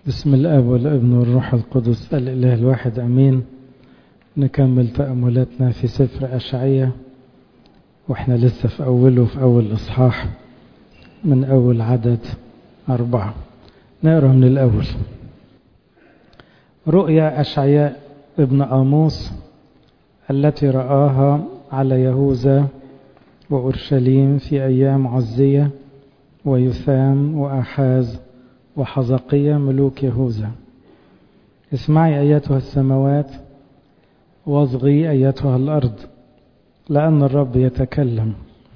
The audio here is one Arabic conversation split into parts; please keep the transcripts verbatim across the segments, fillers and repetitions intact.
بسم الآب والابن والروح القدس الإله الواحد أمين. نكمل تأملاتنا في سفر أشعية، وإحنا لسه في أوله في أول إصحاح من أول عدد أربعة. نقرأ من الأول. رؤيا أشعياء ابن آموس التي رآها على يهوذا وأورشليم في أيام عزية ويثام وأحاز وحزقية ملوك يهوذا. اسمعي أيتها السماوات واصغي أيتها الأرض، لأن الرب يتكلم.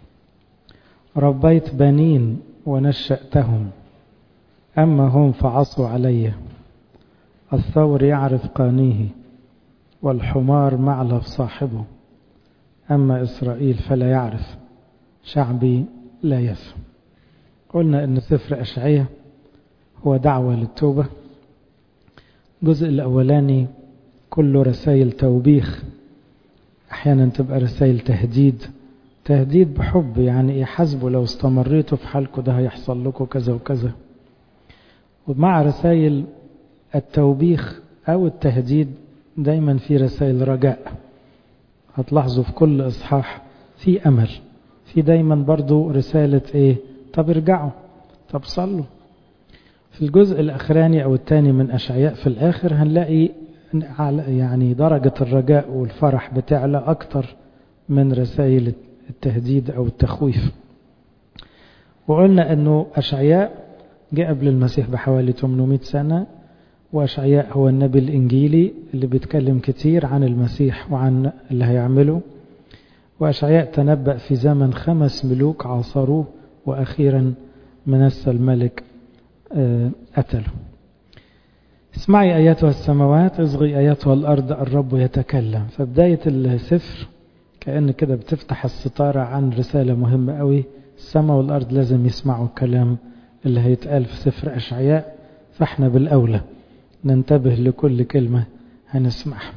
ربيت بنين ونشأتهم، أما هم فعصوا علي. الثور يعرف قانيه، والحمار معلف صاحبه، أما إسرائيل فلا يعرف، شعبي لا يفهم. قلنا أن سفر أشعية هو دعوة للتوبة. الجزء الأولاني كله رسائل توبيخ، أحيانا تبقى رسائل تهديد تهديد بحب، يعني يحسبوا لو استمريتوا في حالكم ده هيحصل لكم كذا وكذا. ومع رسائل التوبيخ أو التهديد دايما في رسائل رجاء. هتلاحظوا في كل إصحاح في أمل، في دايما برضو رسالة إيه؟ طب ارجعوا، طب صلوا. في الجزء الأخراني أو الثاني من أشعياء في الآخر هنلاقي يعني درجة الرجاء والفرح بتعلى أكتر من رسائل التهديد أو التخويف. وقلنا أنه أشعياء جاء قبل المسيح بحوالي ثمانمائة سنة، وأشعياء هو النبي الإنجيلي اللي بيتكلم كتير عن المسيح وعن اللي هيعمله. وأشعياء تنبأ في زمن خمس ملوك عاصروه، وأخيرا منسى الملك قتله. اسمعي أيتها السماوات اصغي أيتها الأرض، الرب يتكلم. فبداية السفر كأن كده بتفتح الستارة عن رسالة مهمة قوي. السماء والأرض لازم يسمعوا الكلام اللي هيتقال في سفر أشعياء، فاحنا بالأولى ننتبه لكل كلمة هنسمعها.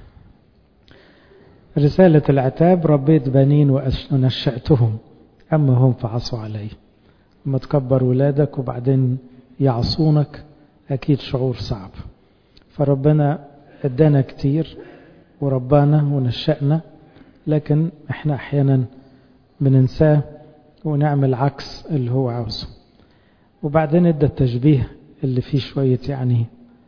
رسالة العتاب: ربيت بنين ونشأتهم، أما هم فعصوا علي. لما تكبر ولادك وبعدين يعصونك أكيد شعور صعب. فربنا ادانا كتير وربانا ونشأنا، لكن احنا احيانا بننساه ونعمل عكس اللي هو عاوزه. وبعدين ادى التشبيه اللي فيه شوية يعني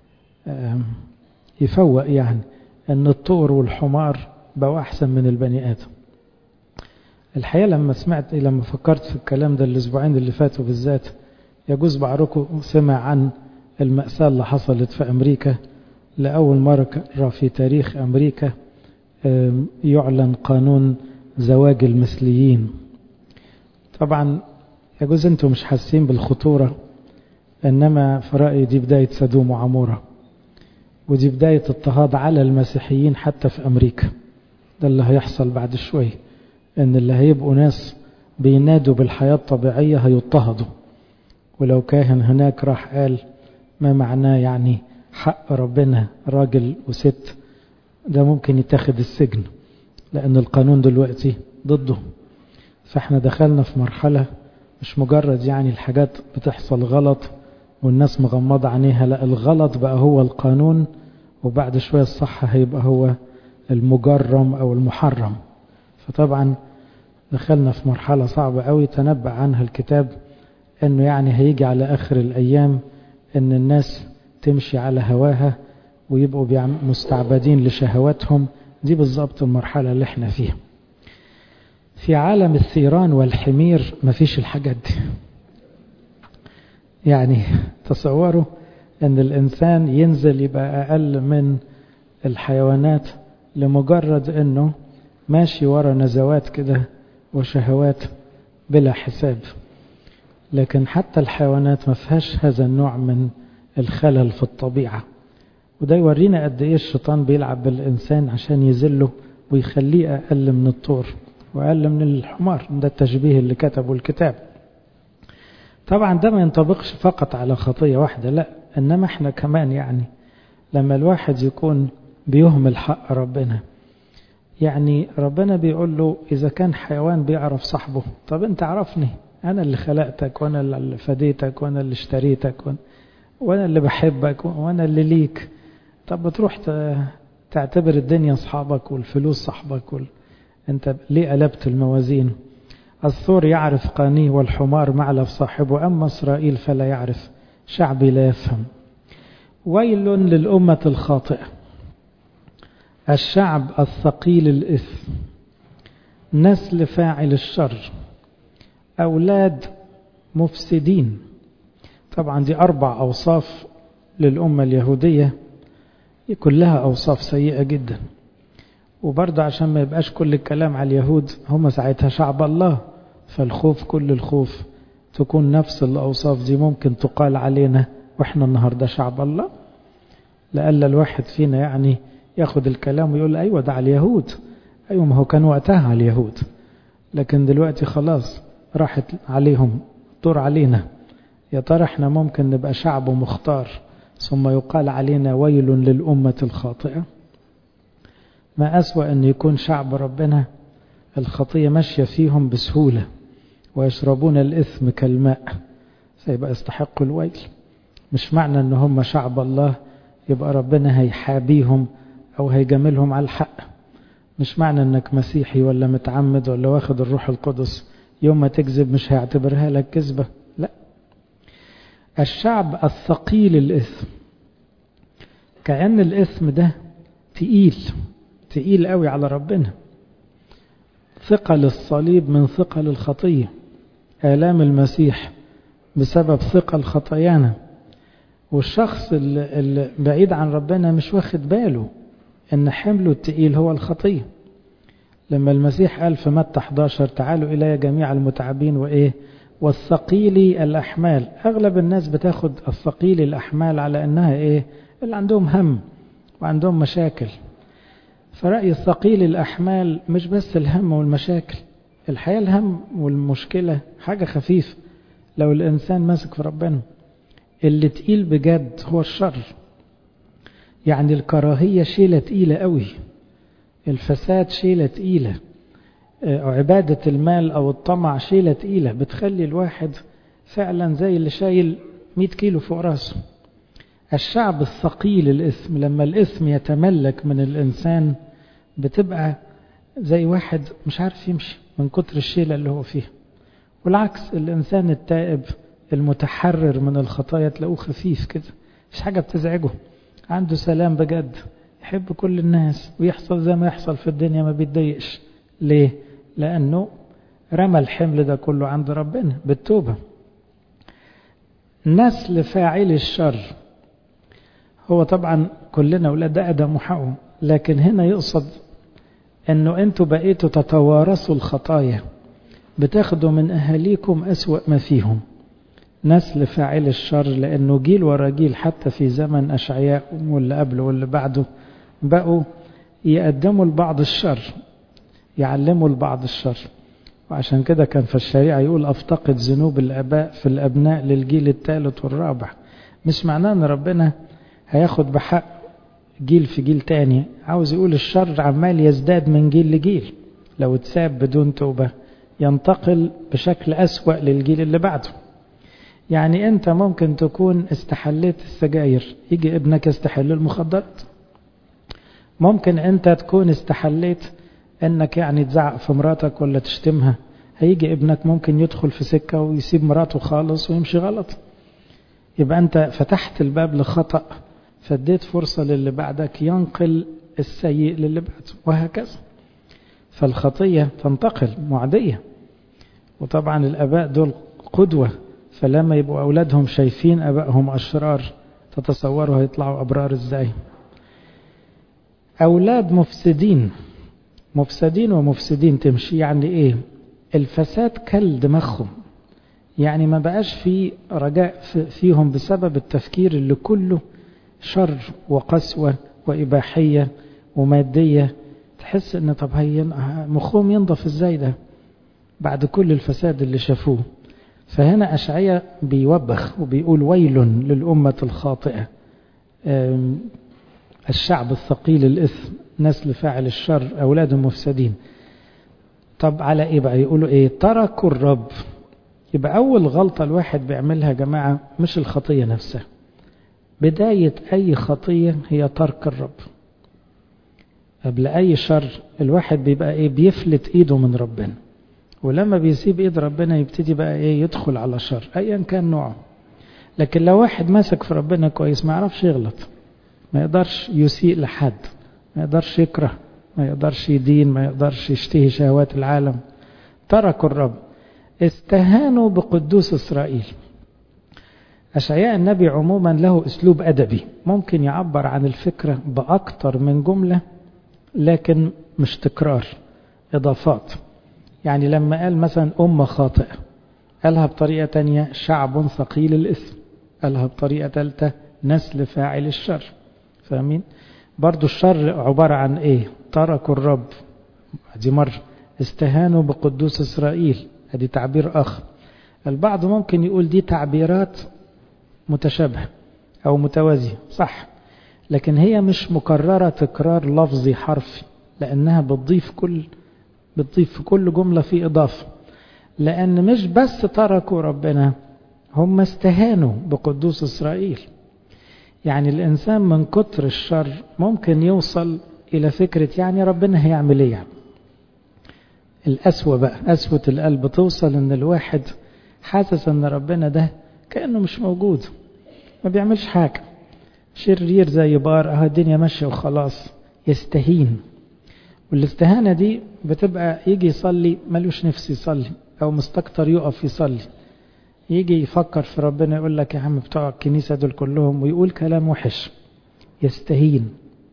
يفوق، يعني ان الطور والحمار بقوا احسن من البني ادم. الحقيقة لما سمعت لما فكرت في الكلام ده الاسبوعين اللي فاتوا بالذات، يجوز بعضكم سمع عن المأساة اللي حصلت في أمريكا. لأول مرة في تاريخ أمريكا يعلن قانون زواج المثليين. طبعا يجوز أنتم مش حاسين بالخطورة، إنما في رأيي دي بداية سدوم وعمورة، ودي بداية اضطهاد على المسيحيين حتى في أمريكا. ده اللي هيحصل بعد شوي، إن اللي هيبقوا ناس بينادوا بالحياة الطبيعية هيضطهدوا. ولو كاهن هناك راح قال ما معناه يعني حق ربنا راجل وست، ده ممكن يتاخد السجن، لأن القانون دلوقتي ضده. فاحنا دخلنا في مرحلة مش مجرد يعني الحاجات بتحصل غلط والناس مغمضة عينيها، لا، الغلط بقى هو القانون، وبعد شوية الصح هيبقى هو المجرم أو المحرم. فطبعا دخلنا في مرحلة صعبة قوي تنبأ عنها الكتاب، انه يعني هيجي على اخر الايام ان الناس تمشي على هواها ويبقوا مستعبدين لشهواتهم. دي بالضبط المرحلة اللي احنا فيها. في عالم الثيران والحمير مفيش الحاجات دي. يعني تصوروا ان الانسان ينزل يبقى اقل من الحيوانات لمجرد انه ماشي ورا نزوات كده وشهوات بلا حساب. لكن حتى الحيوانات ما فيهاش هذا النوع من الخلل في الطبيعة. وده يورينا قد ايه الشيطان بيلعب بالإنسان عشان يذله ويخليه أقل من الطور وأقل من الحمار. ده التشبيه اللي كتبه الكتاب. طبعا ده ما ينطبقش فقط على خطية واحدة، لا، إنما احنا كمان يعني لما الواحد يكون بيهمل حق ربنا. يعني ربنا بيقول له إذا كان حيوان بيعرف صاحبه، طب انت عرفني، أنا اللي خلقتك وأنا اللي فديتك وأنا اللي اشتريتك وأنا وانا اللي بحبك وانا اللي ليك. طب بتروح تعتبر الدنيا اصحابك والفلوس صاحبك وال... انت ليه قلبت الموازين؟ الثور يعرف قانيه والحمار معلف صاحبه، اما اسرائيل فلا يعرف، شعبي لا يفهم. ويل للأمة الخاطئة، الشعب الثقيل الإثم، نسل فاعل الشر، أولاد مفسدين. طبعا دي أربع أوصاف للأمة اليهودية، كلها أوصاف سيئة جدا. وبرضه عشان ما يبقاش كل الكلام على اليهود، هم ساعتها شعب الله، فالخوف كل الخوف تكون نفس الأوصاف دي ممكن تقال علينا وإحنا النهاردة شعب الله. لألا الواحد فينا يعني ياخد الكلام ويقول أيوة ده على اليهود، أيوة ما هو كان وقتها على اليهود، لكن دلوقتي خلاص راحت عليهم، دور علينا. يا ترى احنا ممكن نبقى شعب مختار ثم يقال علينا ويل للأمة الخاطئة؟ ما أسوأ أن يكون شعب ربنا الخطية ماشية فيهم بسهولة ويشربون الإثم كالماء، فيبقى يستحقوا الويل. مش معنى أن هم شعب الله يبقى ربنا هيحابيهم أو هيجاملهم على الحق. مش معنى أنك مسيحي ولا متعمد ولا واخد الروح القدس يوم ما تكذب مش هيعتبرها لك كذبة، لا. الشعب الثقيل الإثم، كأن الإثم ده تقيل تقيل قوي على ربنا. ثقل الصليب من ثقل الخطية، آلام المسيح بسبب ثقل خطايانا. والشخص اللي بعيد عن ربنا مش واخد باله ان حمله التقيل هو الخطية. لما المسيح قال في متى إحدى عشر تعالوا إلي جميع المتعبين وإيه والثقيل الأحمال، أغلب الناس بتاخد الثقيل الأحمال على أنها إيه اللي عندهم هم وعندهم مشاكل. فرأي الثقيل الأحمال مش بس الهم والمشاكل، الحياة الهم والمشكلة حاجة خفيفة لو الإنسان ماسك في ربنا. اللي تقيل بجد هو الشر، يعني الكراهية شيلة تقيلة قوي، الفساد شيلة تقيلة، عبادة المال أو الطمع شيلة تقيلة بتخلي الواحد فعلا زي اللي شايل مئة كيلو فوق راسه. الشعب الثقيل الإثم، لما الإثم يتملك من الإنسان بتبقى زي واحد مش عارف يمشي من كتر الشيلة اللي هو فيها. والعكس الإنسان التائب المتحرر من الخطايا تلاقوه خفيف كده، مش حاجة بتزعجه، عنده سلام بجد، يحب كل الناس ويحصل زي ما يحصل في الدنيا ما بيتضايقش. ليه؟ لأنه رمى الحمل ده كله عند ربنا بالتوبة. نسل فاعل الشر، هو طبعا كلنا أولاد آدم وحواء، لكن هنا يقصد أنه أنتوا بقيتوا تتوارثوا الخطايا، بتاخدوا من أهاليكم أسوأ ما فيهم. نسل فاعل الشر، لأنه جيل ورا جيل حتى في زمن أشعياء واللي قبله واللي بعده بقوا يقدموا لبعض الشر، يعلموا لبعض الشر. وعشان كده كان في الشريعة يقول أفتقد ذنوب الآباء في الأبناء للجيل الثالث والرابع. مش معناه أن ربنا هياخد بحق جيل في جيل تاني، عاوز يقول الشر عمال يزداد من جيل لجيل، لو اتساب بدون توبة ينتقل بشكل أسوأ للجيل اللي بعده. يعني أنت ممكن تكون استحليت السجاير، يجي ابنك يستحل المخدرات. ممكن أنت تكون استحليت أنك يعني تزعق في مراتك ولا تشتمها، هيجي ابنك ممكن يدخل في سكة ويسيب مراته خالص ويمشي غلط. يبقى أنت فتحت الباب لخطأ، فديت فرصة للي بعدك ينقل السيء للي بعده، وهكذا. فالخطية تنتقل معدية. وطبعا الآباء دول قدوة، فلما يبقوا أولادهم شايفين أبائهم أشرار تتصوروا هيطلعوا أبرار إزاي. أولاد مفسدين، مفسدين ومفسدين تمشي يعني إيه؟ الفساد كل دماغهم، يعني ما بقاش في رجاء فيهم بسبب التفكير اللي كله شر وقسوة وإباحية ومادية. تحس إن طب هي مخهم ينضف إزاي ده بعد كل الفساد اللي شافوه. فهنا أشعياء بيوبخ وبيقول ويل للأمة الخاطئة، الشعب الثقيل الإثم، نسل فاعل الشر، أولاد مفسدين. طب على إيه بقى؟ يقولوا إيه؟ تركوا الرب. يبقى أول غلطة الواحد بيعملها يا جماعة مش الخطية نفسها، بداية أي خطية هي ترك الرب. قبل أي شر الواحد بيبقى إيه؟ بيفلت إيده من ربنا، ولما بيسيب إيد ربنا يبتدي بقى إيه؟ يدخل على شر أيا كان نوعه. لكن لو واحد ماسك في ربنا كويس ما يعرفش يغلط، ما يقدرش يسيء لحد، ما يقدرش يكره، ما يقدرش يدين، ما يقدرش يشتهي شهوات العالم. تركوا الرب، استهانوا بقدوس إسرائيل. أشعياء النبي عموما له أسلوب أدبي ممكن يعبر عن الفكرة بأكتر من جملة، لكن مش تكرار، إضافات. يعني لما قال مثلا أمة خاطئة قالها بطريقة تانية شعب ثقيل الإثم، قالها بطريقة ثالثة نسل فاعل الشر. فاهمين؟ برضو الشر عبارة عن إيه؟ تركوا الرب، دي مرة. استهانوا بقدوس إسرائيل، هذه تعبير آخر. البعض ممكن يقول دي تعبيرات متشابهة أو متوازية، صح، لكن هي مش مكررة تكرار لفظي حرفي، لأنها بتضيف كل بتضيف في كل جملة في إضافة. لأن مش بس تركوا ربنا، هم استهانوا بقدوس إسرائيل. يعني الإنسان من كتر الشر ممكن يوصل إلى فكرة يعني ربنا هيعمل إيه يعني. الأسوأ بقى، أسوة القلب، توصل إن الواحد حاسس إن ربنا ده كأنه مش موجود، ما بيعملش حاجة، شرير زي بار، أهو الدنيا ماشية وخلاص. يستهين، والاستهانة دي بتبقى يجي يصلي ملوش نفس يصلي، أو مستكتر يقف يصلي، يجي يفكر في ربنا يقول لك يا عم بتوع الكنيسة دول كلهم، ويقول كلام وحش. يستهين.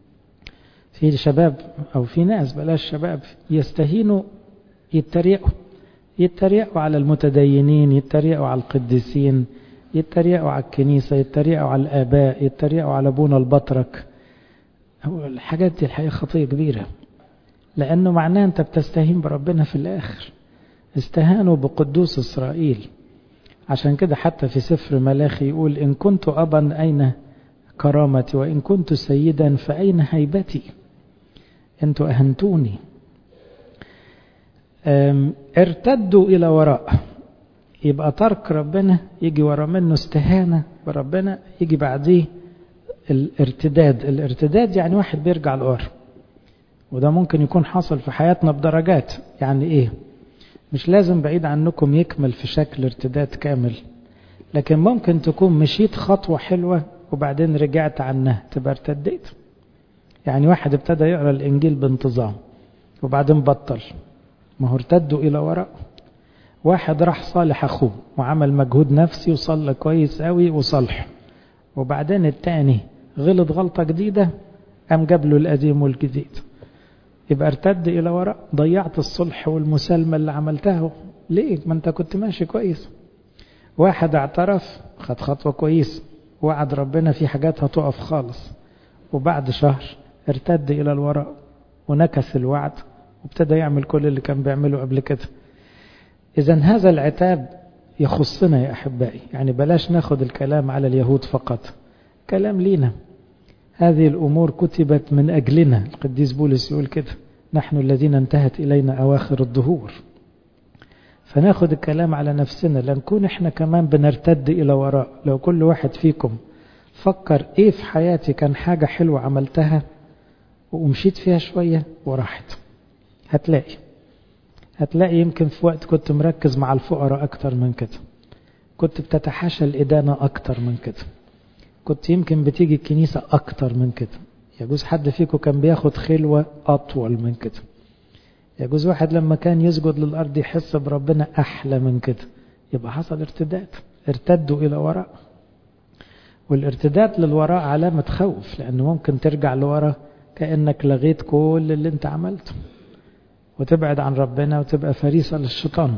في شباب أو في ناس، بلاش شباب، يستهينوا، يتريقوا يتريقوا على المتدينين، يتريقوا على القديسين، يتريقوا على الكنيسة، يتريقوا على الآباء، يتريقوا على أبونا البطرك. الحاجات دي الحقيقة خطية كبيرة، لأنه معناه أنت بتستهين بربنا في الآخر. استهانوا بقدوس إسرائيل. عشان كده حتى في سفر ملاخي يقول إن كنت أبا أين كرامتي، وإن كنت سيدا فأين هيبتي. أنتوا أهنتوني. ارتدوا إلى وراء، يبقى ترك ربنا يجي ورا منه استهانة بربنا، يجي بعديه الارتداد. الارتداد يعني واحد بيرجع لورا، وده ممكن يكون حصل في حياتنا بدرجات. يعني ايه؟ مش لازم بعيد عنكم يكمل في شكل ارتداد كامل، لكن ممكن تكون مشيت خطوة حلوة وبعدين رجعت عنها، تبقى ارتديت. يعني واحد ابتدى يقرأ الإنجيل بانتظام وبعدين بطل، ما هو ارتدوا إلى وراء. واحد راح صالح أخوه وعمل مجهود نفسي وصلى كويس قوي وصلح، وبعدين التاني غلط غلطة جديدة قام جاب له القديم والجديد، يبقى ارتد إلى وراء. ضيعت الصلح والمسالمة اللي عملتها ليه؟ ما انت كنت ماشي كويس. واحد اعترف، خد خطوة كويس، وعد ربنا في حاجات هتقف خالص، وبعد شهر ارتد إلى الوراء ونكث الوعد وابتدى يعمل كل اللي كان بيعمله قبل كده. إذن هذا العتاب يخصنا يا أحبائي. يعني بلاش ناخد الكلام على اليهود فقط، كلام لينا. هذه الأمور كتبت من أجلنا. القديس بولس يقول كده: نحن الذين انتهت إلينا أواخر الدهور. فناخد الكلام على نفسنا، لنكون احنا كمان بنرتد إلى وراء. لو كل واحد فيكم فكر ايه في حياتي كان حاجة حلوة عملتها ومشيت فيها شوية وراحت، هتلاقي هتلاقي يمكن في وقت كنت مركز مع الفقراء أكتر من كده، كنت بتتحاشى الإدانة أكتر من كده، كنت يمكن بتيجي الكنيسة أكتر من كده. يجوز حد فيكم كان بياخد خلوة أطول من كده. يجوز واحد لما كان يسجد للأرض يحس بربنا أحلى من كده. يبقى حصل ارتداد، ارتدوا إلى وراء. والارتداد للوراء علامة خوف، لأنه ممكن ترجع لوراء كأنك لغيت كل اللي انت عملته وتبعد عن ربنا وتبقى فريسة للشيطان.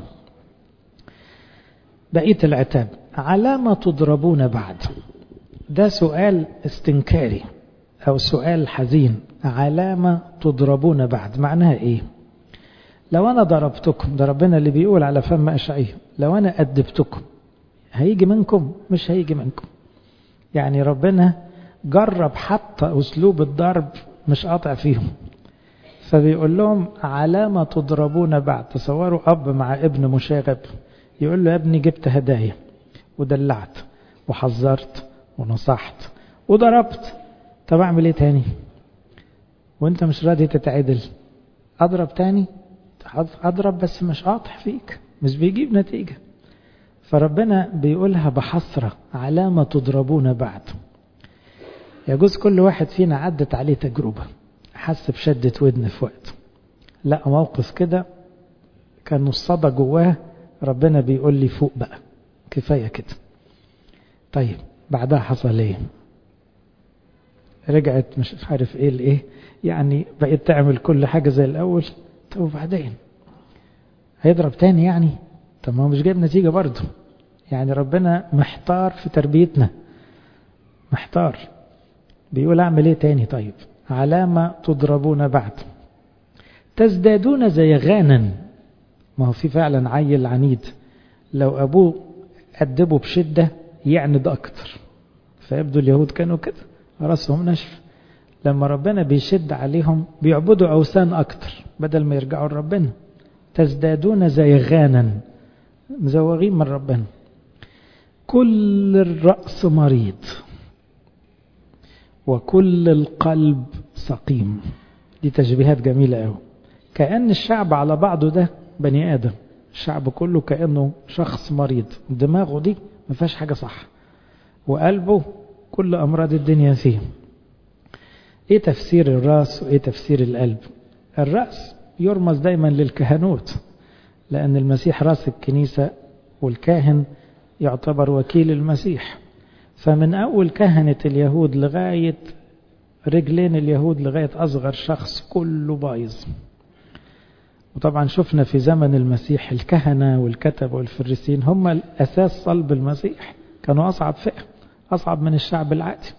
بقية العتاب: علامة تضربون بعد. ده سؤال استنكاري أو سؤال حزين. علامة تضربون بعد معناها إيه؟ لو أنا ضربتكم، ده ربنا اللي بيقول على فم أشعياء، لو أنا أدبتكم هيجي منكم؟ مش هيجي منكم. يعني ربنا جرب حتى أسلوب الضرب مش قاطع فيهم، فبيقول لهم علامة تضربون بعد. تصوروا أب مع ابن مشاغب يقول له: يا ابني جبت هدايا ودلعت وحذرت ونصحت وضربت. طب اعمل ايه تاني وانت مش راضي تتعدل؟ اضرب تاني؟ اضرب بس مش قاطع فيك، مش بيجيب نتيجة. فربنا بيقولها بحسرة: على ما تضربون بعد. يجوز كل واحد فينا عدت عليه تجربة، حس بشدة ودن في وقت، لا موقف كده كان الصدى جواه، ربنا بيقول لي فوق بقى، كفاية كده. طيب بعدها حصل ايه؟ رجعت مش عارف ايه الايه، يعني بقيت تعمل كل حاجة زي الاول. طب وبعدين هيضرب تاني يعني؟ طب ما هو مش جايب نتيجة برضه. يعني ربنا محتار في تربيتنا، محتار، بيقول اعمل ايه تاني؟ طيب على ما تضربون بعد تزدادون زيغانا. ما هو في فعلا عيل عنيد لو ابوه أدبه بشدة يعند اكتر، فيبدو اليهود كانوا كده راسهم نشف. لما ربنا بيشد عليهم بيعبدوا اوثان اكتر بدل ما يرجعوا لربنا. تزدادون زيغانا، مزوغين من ربنا. كل الرأس مريض وكل القلب سقيم. دي تشبيهات جميلة قوي، كأن الشعب على بعضه ده بني آدم، الشعب كله كأنه شخص مريض، دماغه دي ما فيهاش حاجة صح، وقلبه كل أمراض الدنيا فيه. ايه تفسير الرأس وايه تفسير القلب؟ الرأس يرمز دايما للكهنوت، لأن المسيح رأس الكنيسة والكاهن يعتبر وكيل المسيح. فمن أول كهنة اليهود لغاية رجلين اليهود لغاية أصغر شخص كله بايظ. وطبعا شفنا في زمن المسيح الكهنة والكتب والفريسين هم الأساس صلب المسيح، كانوا أصعب فئة، أصعب من الشعب العادي.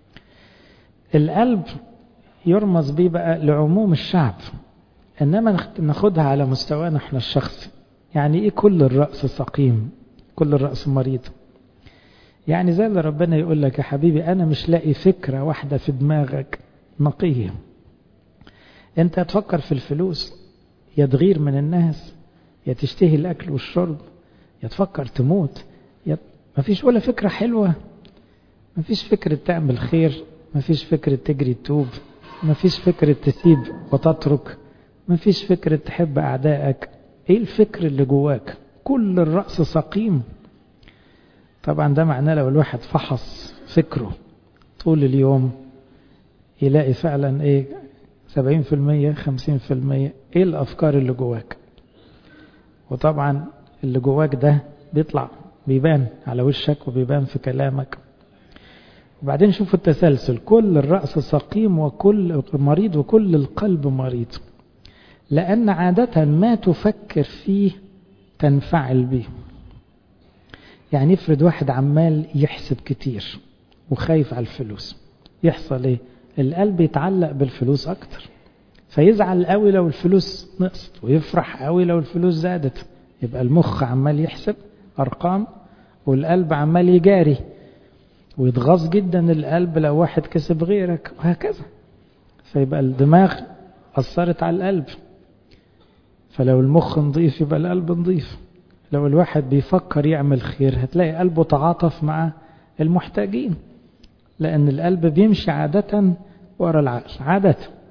القلب يرمز بيه بقى لعموم الشعب، إنما ناخدها على مستوانا احنا الشخصي. يعني إيه كل الرأس سقيم، كل الرأس مريض؟ يعني زي اللي ربنا يقول لك يا حبيبي أنا مش لاقي فكرة واحدة في دماغك نقية. أنت تفكر في الفلوس، يا تغير من الناس، يا تشتهي الأكل والشرب، يا تفكر تموت، يا مفيش ولا فكرة حلوة. مفيش فكرة تعمل خير، مفيش فكرة تجري تتوب، مفيش فكرة تسيب وتترك، مفيش فكرة تحب أعدائك. إيه الفكر اللي جواك؟ كل الرأس سقيم. طبعا ده معناه لو الواحد فحص فكره طول اليوم يلاقي فعلا ايه سبعين في المية خمسين في المية ايه الافكار اللي جواك. وطبعا اللي جواك ده بيطلع بيبان على وشك وبيبان في كلامك. وبعدين شوف التسلسل: كل الرأس سقيم وكل مريض وكل القلب مريض. لأن عادة ما تفكر فيه تنفعل به. يعني افرض واحد عمال يحسب كتير وخايف على الفلوس، يحصل ايه؟ القلب يتعلق بالفلوس اكتر، فيزعل قوي لو الفلوس نقصت ويفرح قوي لو الفلوس زادت. يبقى المخ عمال يحسب ارقام والقلب عمال يجاري، ويتغاظ جدا القلب لو واحد كسب غيرك، وهكذا. فيبقى الدماغ اثرت على القلب، فلو المخ نظيف يبقى القلب نظيف. لو الواحد بيفكر يعمل خير هتلاقي قلبه تعاطف مع المحتاجين، لأن القلب بيمشي عادة وراء العقل. عادة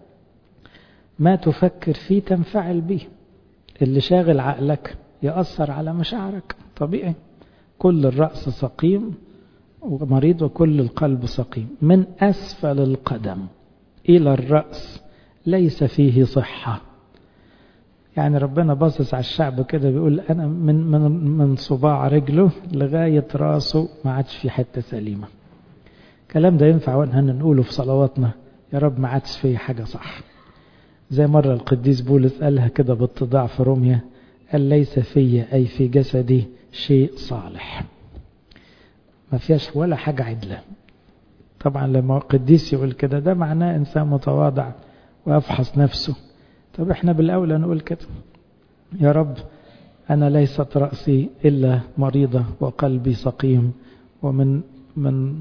ما تفكر فيه تنفعل به. اللي شاغل عقلك يأثر على مشاعرك طبيعي. كل الرأس سقيم ومريض وكل القلب سقيم. من أسفل القدم إلى الرأس ليس فيه صحة. يعني ربنا باصص على الشعب كده بيقول أنا من من من صباع رجله لغاية راسه ما عادش في حتة سليمة. الكلام ده ينفع واحنا نقوله في صلواتنا: يا رب ما عادش فيه حاجة صح. زي مرة القديس بولس قالها كده باتضاع في روميا، قال ليس في أي في جسدي شيء صالح. ما فيهاش ولا حاجة عدلة. طبعا لما القديس يقول كده ده معناه إنسان متواضع ويفحص نفسه. طب احنا بالأولى نقول كده: يا رب أنا ليست رأسي إلا مريضة وقلبي سقيم، ومن من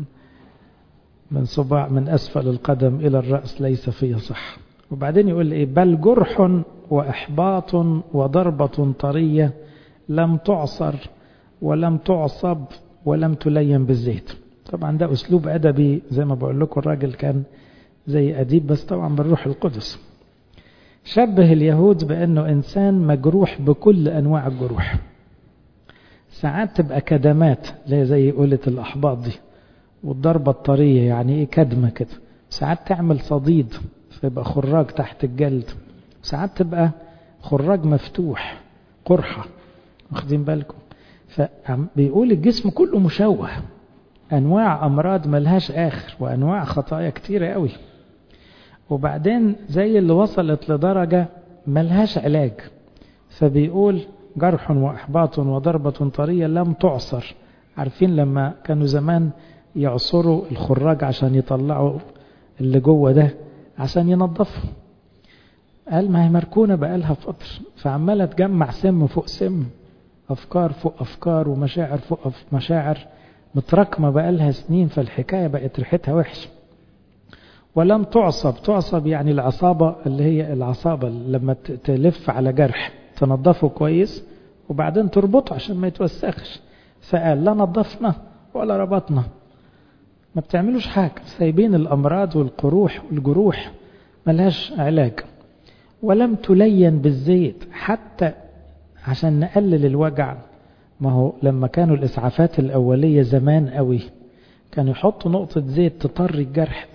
من صباع من أسفل القدم إلى الرأس ليس فيه صح. وبعدين يقول إيه؟ بل جرح وإحباط وضربة طرية لم تعصر ولم تعصب ولم تلين بالزيت. طبعا ده أسلوب أدبي زي ما بقول لكم، الراجل كان زي أديب بس طبعا بالروح القدس. شبه اليهود بأنه إنسان مجروح بكل أنواع الجروح. ساعات تبقى كدمات زي قولة الأحباط دي، والضربة الطرية يعني إيه كدمة كده. ساعات تعمل صديد فيبقى خراج تحت الجلد. ساعات تبقى خراج مفتوح قرحة، واخدين بالكم. فبيقول الجسم كله مشوه، أنواع أمراض ملهاش آخر، وأنواع خطايا كتيرة قوي. وبعدين زي اللي وصلت لدرجة ملهاش علاج، فبيقول جرح وإحباط وضربة طرية لم تعصر. عارفين لما كانوا زمان يعصروا الخراج عشان يطلعوا اللي جوه ده عشان ينظفوا، قال ما هي مركونة بقالها فترة، فعمالة تجمع سم فوق سم، أفكار فوق أفكار ومشاعر فوق مشاعر، متراكمة بقالها سنين، فالحكاية بقت ريحتها وحش. ولم تعصب، تعصب يعني العصابة اللي هي العصابة لما تلف على جرح تنظفه كويس وبعدين تربطه عشان ما يتوسخش. فقال لا نظفنا ولا ربطنا، ما بتعملوش حاجة، سايبين الأمراض والقروح والجروح ملهاش علاج. ولم تلين بالزيت حتى عشان نقلل الوجع. ما هو لما كانوا الإسعافات الأولية زمان قوي كانوا يحطوا نقطة زيت تطري الجرح،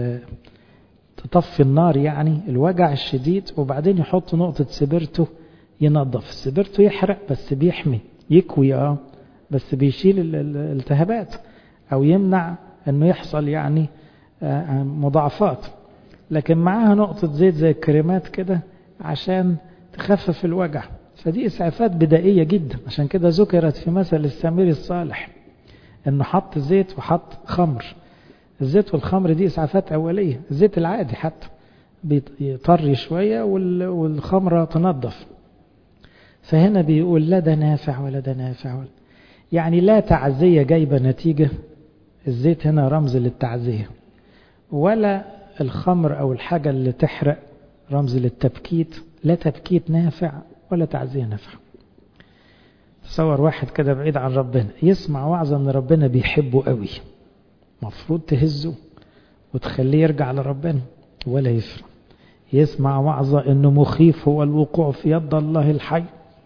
تطفي النار يعني الوجع الشديد، وبعدين يحطوا نقطة سبرتو ينظف. السبرتو يحرق بس بيحمي، يكوي اه بس بيشيل الالتهابات أو يمنع أنه يحصل يعني مضاعفات. لكن معاها نقطة زيت زي الكريمات كده عشان تخفف الوجع. فدي إسعافات بدائية جدا، عشان كده ذكرت في مثل السامري الصالح انه حط زيت وحط خمر. الزيت والخمر دي إسعافات أولية. الزيت العادي حتى بيطري شوية والخمرة تنظف. فهنا بيقول لا ده نافع ولا ده نافع ولا. يعني لا تعزية جايبة نتيجة، الزيت هنا رمز للتعزية، ولا الخمر أو الحاجة اللي تحرق رمز للتبكيت. لا تبكيت نافع ولا تعزية نافع. تصور واحد كده بعيد عن ربنا يسمع وعظة ان ربنا بيحبه قوي، مفروض تهزه وتخليه يرجع لربنا، ولا يفرق. يسمع وعظة انه مخيف هو الوقوع في يد الله الحي،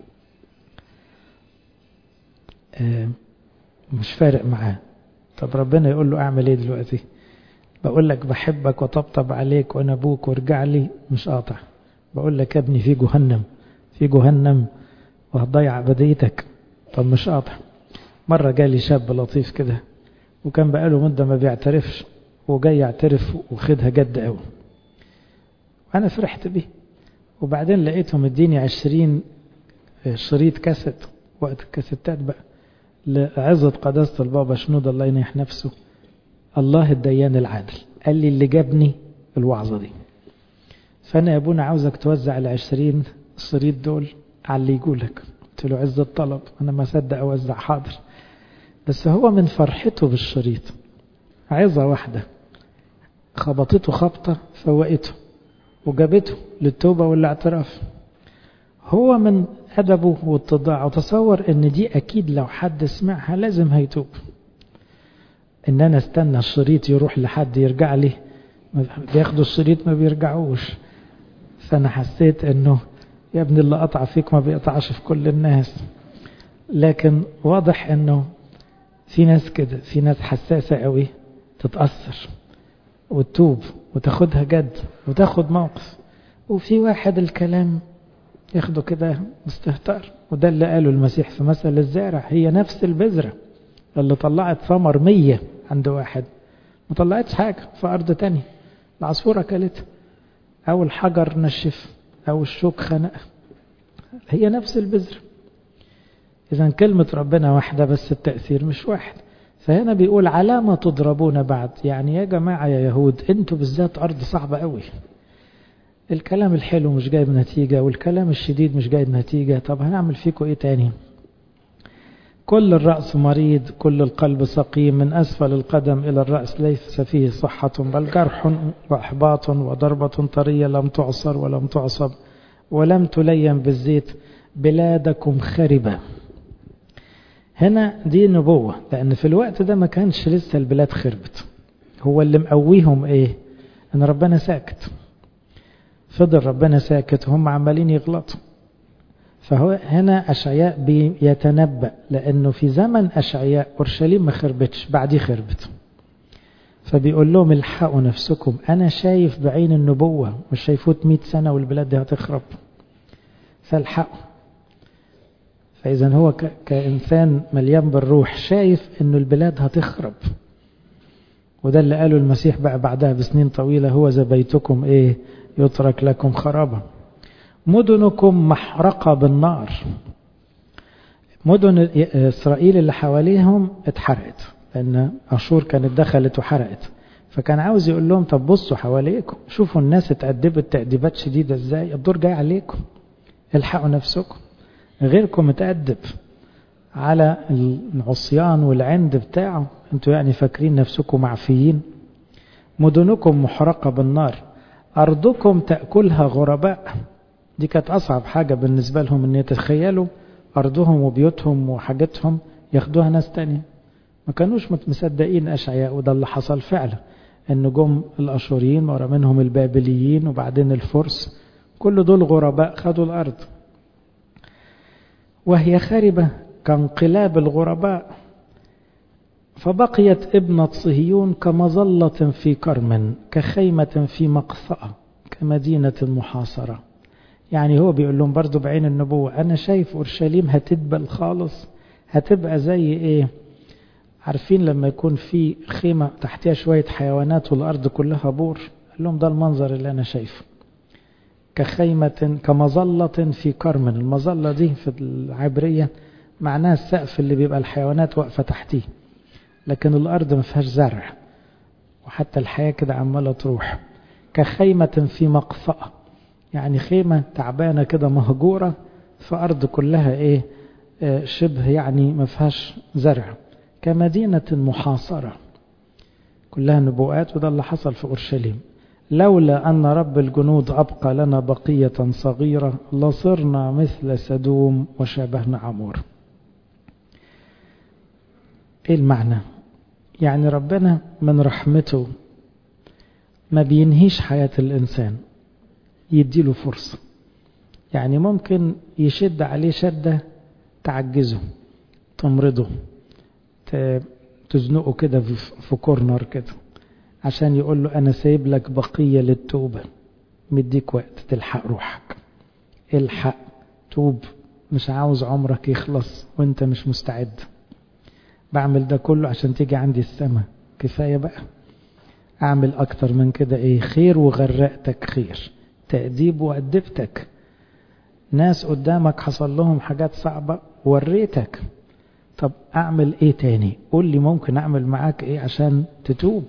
آه مش فارق معاه. طب ربنا يقول له اعمل ايه دلوقتي؟ بقول لك بحبك وطبطب عليك وانا ابوك وارجع لي، مش قاطع. بقول لك يا ابني في جهنم، في جهنم وهتضيع أبديتك، طب مش قاطع. مرة جالي شاب لطيف كده وكان بقاله مدة ما بيعترفش، وجاي يعترف وخدها جد قوي، أنا فرحت بيه. وبعدين لقيتهم اديني عشرين شريط كاسيت، وقت الكاسيتات بقى، لعظة قداسة البابا شنود الله ينيح نفسه، الله الديان العادل. قال لي اللي جابني الوعظة دي، فأنا يا ابونا عاوزك توزع العشرين الشريط دول على اللي يقولك. قلت له عز الطلب، أنا ما صدق أوزع، حاضر. بس هو من فرحته بالشريط عظة واحدة خبطته خبطة فوقته وجابته للتوبة والاعتراف. هو من أدبه واتضاعه تصور ان دي أكيد لو حد سمعها لازم هيتوب. ان انا استنى الشريط يروح لحد يرجع لي، بياخدوا الشريط ما بيرجعوش. فأنا حسيت انه يا ابني اللي قطع فيك ما بيقطعش في كل الناس. لكن واضح انه في ناس كده، في ناس حساسة قوي تتأثر وتتوب وتاخدها جد وتاخد موقف، وفي واحد الكلام ياخده كده مستهتر. وده اللي قاله المسيح في مثل الزارع، هي نفس البذرة اللي طلعت ثمر مية عند واحد ما طلعتش حاجة في أرض تانية، العصفورة كلتها أو الحجر نشف أو الشوك خنق، هي نفس البذرة. إذن كلمة ربنا واحدة بس التأثير مش واحد. فهنا بيقول علامة تضربون بعد، يعني يا جماعة يا يهود انتوا بالذات أرض صعبة قوي، الكلام الحلو مش جايب نتيجة والكلام الشديد مش جايب نتيجة، طب هنعمل فيكم ايه تاني؟ كل الرأس مريض، كل القلب سقيم، من أسفل القدم إلى الرأس ليس فيه صحة، بل جرح وإحباط وضربة طرية لم تعصر ولم تعصب ولم تلين بالزيت، بلادكم خربة. هنا دي نبوة، لأن في الوقت ده ما كانش لسه البلاد خربت. هو اللي مقويهم إيه؟ إن ربنا ساكت. فضل ربنا ساكت هم عمالين يغلطوا. فهو هنا أشعياء بيتنبأ، لأنه في زمن أشعياء أورشليم ما خربتش، بعديه خربت. فبيقول لهم الحقوا نفسكم، أنا شايف بعين النبوة، مش شايفوت مئة سنة والبلاد دي هتخرب، فالحقوا. فإذا هو كإنسان مليان بالروح شايف إنه البلاد هتخرب، وده اللي قاله المسيح بقى بعدها بسنين طويلة، هو ذا بيتكم إيه يترك لكم خرابا، مدنكم محرقة بالنار. مدن إسرائيل اللي حواليهم اتحرقت، لأن أشور كانت دخلت وحرقت. فكان عاوز يقول لهم طب بصوا حواليكم، شوفوا الناس اتأدبت تأديبات شديدة ازاي، الدور جاي عليكم، الحقوا نفسكم، غيركم متأدب على العصيان والعند بتاعه، انتوا يعني فاكرين نفسكم معفيين. مدنكم محرقة بالنار، أرضكم تأكلها غرباء. دي كانت أصعب حاجة بالنسبة لهم، ان يتخيلوا أرضهم وبيوتهم وحاجتهم ياخدوها ناس تانية. ما كانوش مصدقين أشعياء، وده اللي حصل فعلا، ان جم الأشوريين ورا منهم البابليين وبعدين الفرس، كل دول غرباء خدوا الأرض. وهي خاربة كانقلاب الغرباء، فبقيت ابنة صهيون كمظلة في كرم، كخيمة في مقصأة، كمدينة محاصرة. يعني هو بيقول لهم برضو بعين النبوة، أنا شايف أورشليم هتدبل خالص، هتبقى زي إيه؟ عارفين لما يكون في خيمة تحتها شوية حيوانات والأرض كلها بور؟ قال لهم ده المنظر اللي أنا شايفه، كخيمة كمظلة في كرم. المظلة دي في العبرية معناها السقف اللي بيبقى الحيوانات واقفة تحتيه، لكن الأرض ما فيهاش زرع، وحتى الحياة كده عمالة تروح. كخيمة في مقصأة، يعني خيمة تعبانة كده مهجورة في أرض كلها إيه آه شبه يعني ما فيهاش زرع. كمدينة محاصرة، كلها نبوءات، وده اللي حصل في أورشليم. لولا أن رب الجنود أبقى لنا بقية صغيرة لصرنا مثل سدوم وشابهنا عمور. إيه المعنى؟ يعني ربنا من رحمته ما بينهيش حياة الإنسان، يديله فرصة. يعني ممكن يشد عليه شدة تعجزه، تمرضه، تزنقه كده في كورنر كده، عشان يقول له أنا سايب لك بقية للتوبة، مديك وقت تلحق روحك، الحق توب، مش عاوز عمرك يخلص وانت مش مستعد. بعمل ده كله عشان تيجي عندي السماء، كفاية بقى، أعمل أكتر من كده إيه؟ خير وغرقتك خير، تأديب وأدبتك، ناس قدامك حصل لهم حاجات صعبة وريتك، طب أعمل إيه تاني؟ قول لي ممكن أعمل معاك إيه عشان تتوب.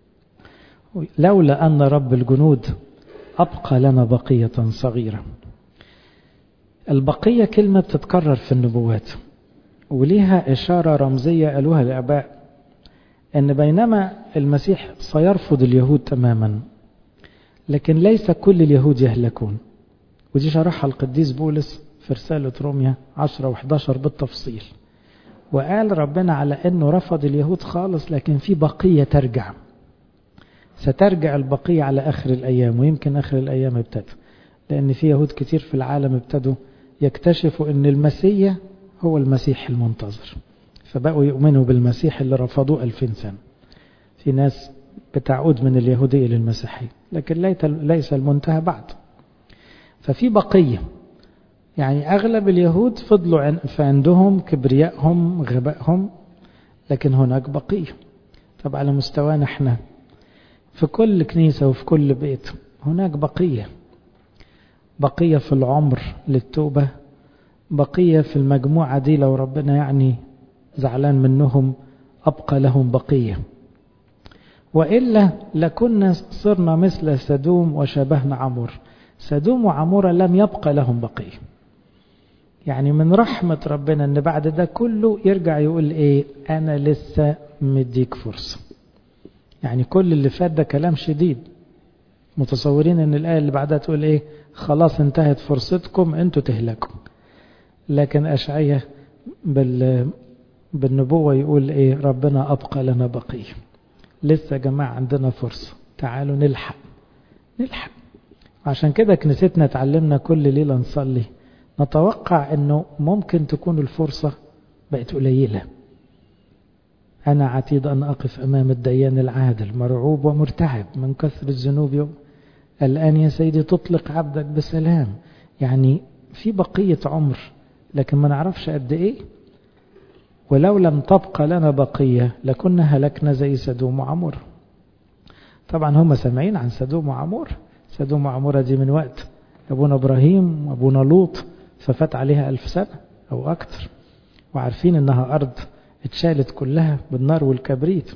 لولا أن رب الجنود أبقى لنا بقية صغيرة. البقية كلمة بتتكرر في النبوات، وليها إشارة رمزية قالوها الآباء، أن بينما المسيح سيرفض اليهود تماما، لكن ليس كل اليهود يهلكون. ودي شرحها القديس بولس في رسالة روميا عشرة وإحدى عشر بالتفصيل، وقال ربنا على أنه رفض اليهود خالص، لكن في بقية ترجع، سترجع البقية على آخر الأيام. ويمكن آخر الأيام ابتدى، لأن في يهود كتير في العالم ابتدوا يكتشفوا أن المسيح هو المسيح المنتظر، فبقوا يؤمنوا بالمسيح اللي رفضوه ألفين سنة. في ناس بتعود من اليهودية للمسيحية، لكن ليس المنتهى بعد. ففي بقية، يعني أغلب اليهود فضلوا في عندهم كبريائهم غبائهم، لكن هناك بقية. طب على مستوانا احنا في كل كنيسة وفي كل بيت هناك بقية، بقية في العمر للتوبة، بقية في المجموعة دي لو ربنا يعني زعلان منهم أبقى لهم بقية، وإلا لكنا صرنا مثل سدوم وشبهنا عمور. سدوم وعمورة لم يبقى لهم بقية. يعني من رحمة ربنا أن بعد ده كله يرجع يقول إيه؟ أنا لسه مديك فرصة. يعني كل اللي فات ده كلام شديد، متصورين أن الآية اللي بعدها تقول إيه؟ خلاص انتهت فرصتكم، أنتوا تهلكوا. لكن أشعياء بالنبوة يقول إيه؟ ربنا أبقى لنا بقية، لسه يا جماعة عندنا فرصة، تعالوا نلحق نلحق. عشان كده كنيستنا تعلمنا كل ليلة نصلي، نتوقع أنه ممكن تكون الفرصة بقت قليلة. أنا عتيد أن أقف أمام الديان العادل مرعوب ومرتعب من كثر الذنوب، الآن يا سيدي تطلق عبدك بسلام. يعني في بقية عمر لكن ما نعرفش قد إيه. ولو لم تبقى لنا بقية لكنا هلكنا زي سدوم وعمور. طبعا هم سامعين عن سدوم وعمور، سدوم وعمورة دي من وقت أبونا إبراهيم وأبونا لوط، ففات عليها ألف سنة أو أكتر، وعارفين أنها أرض اتشالت كلها بالنار والكبريت.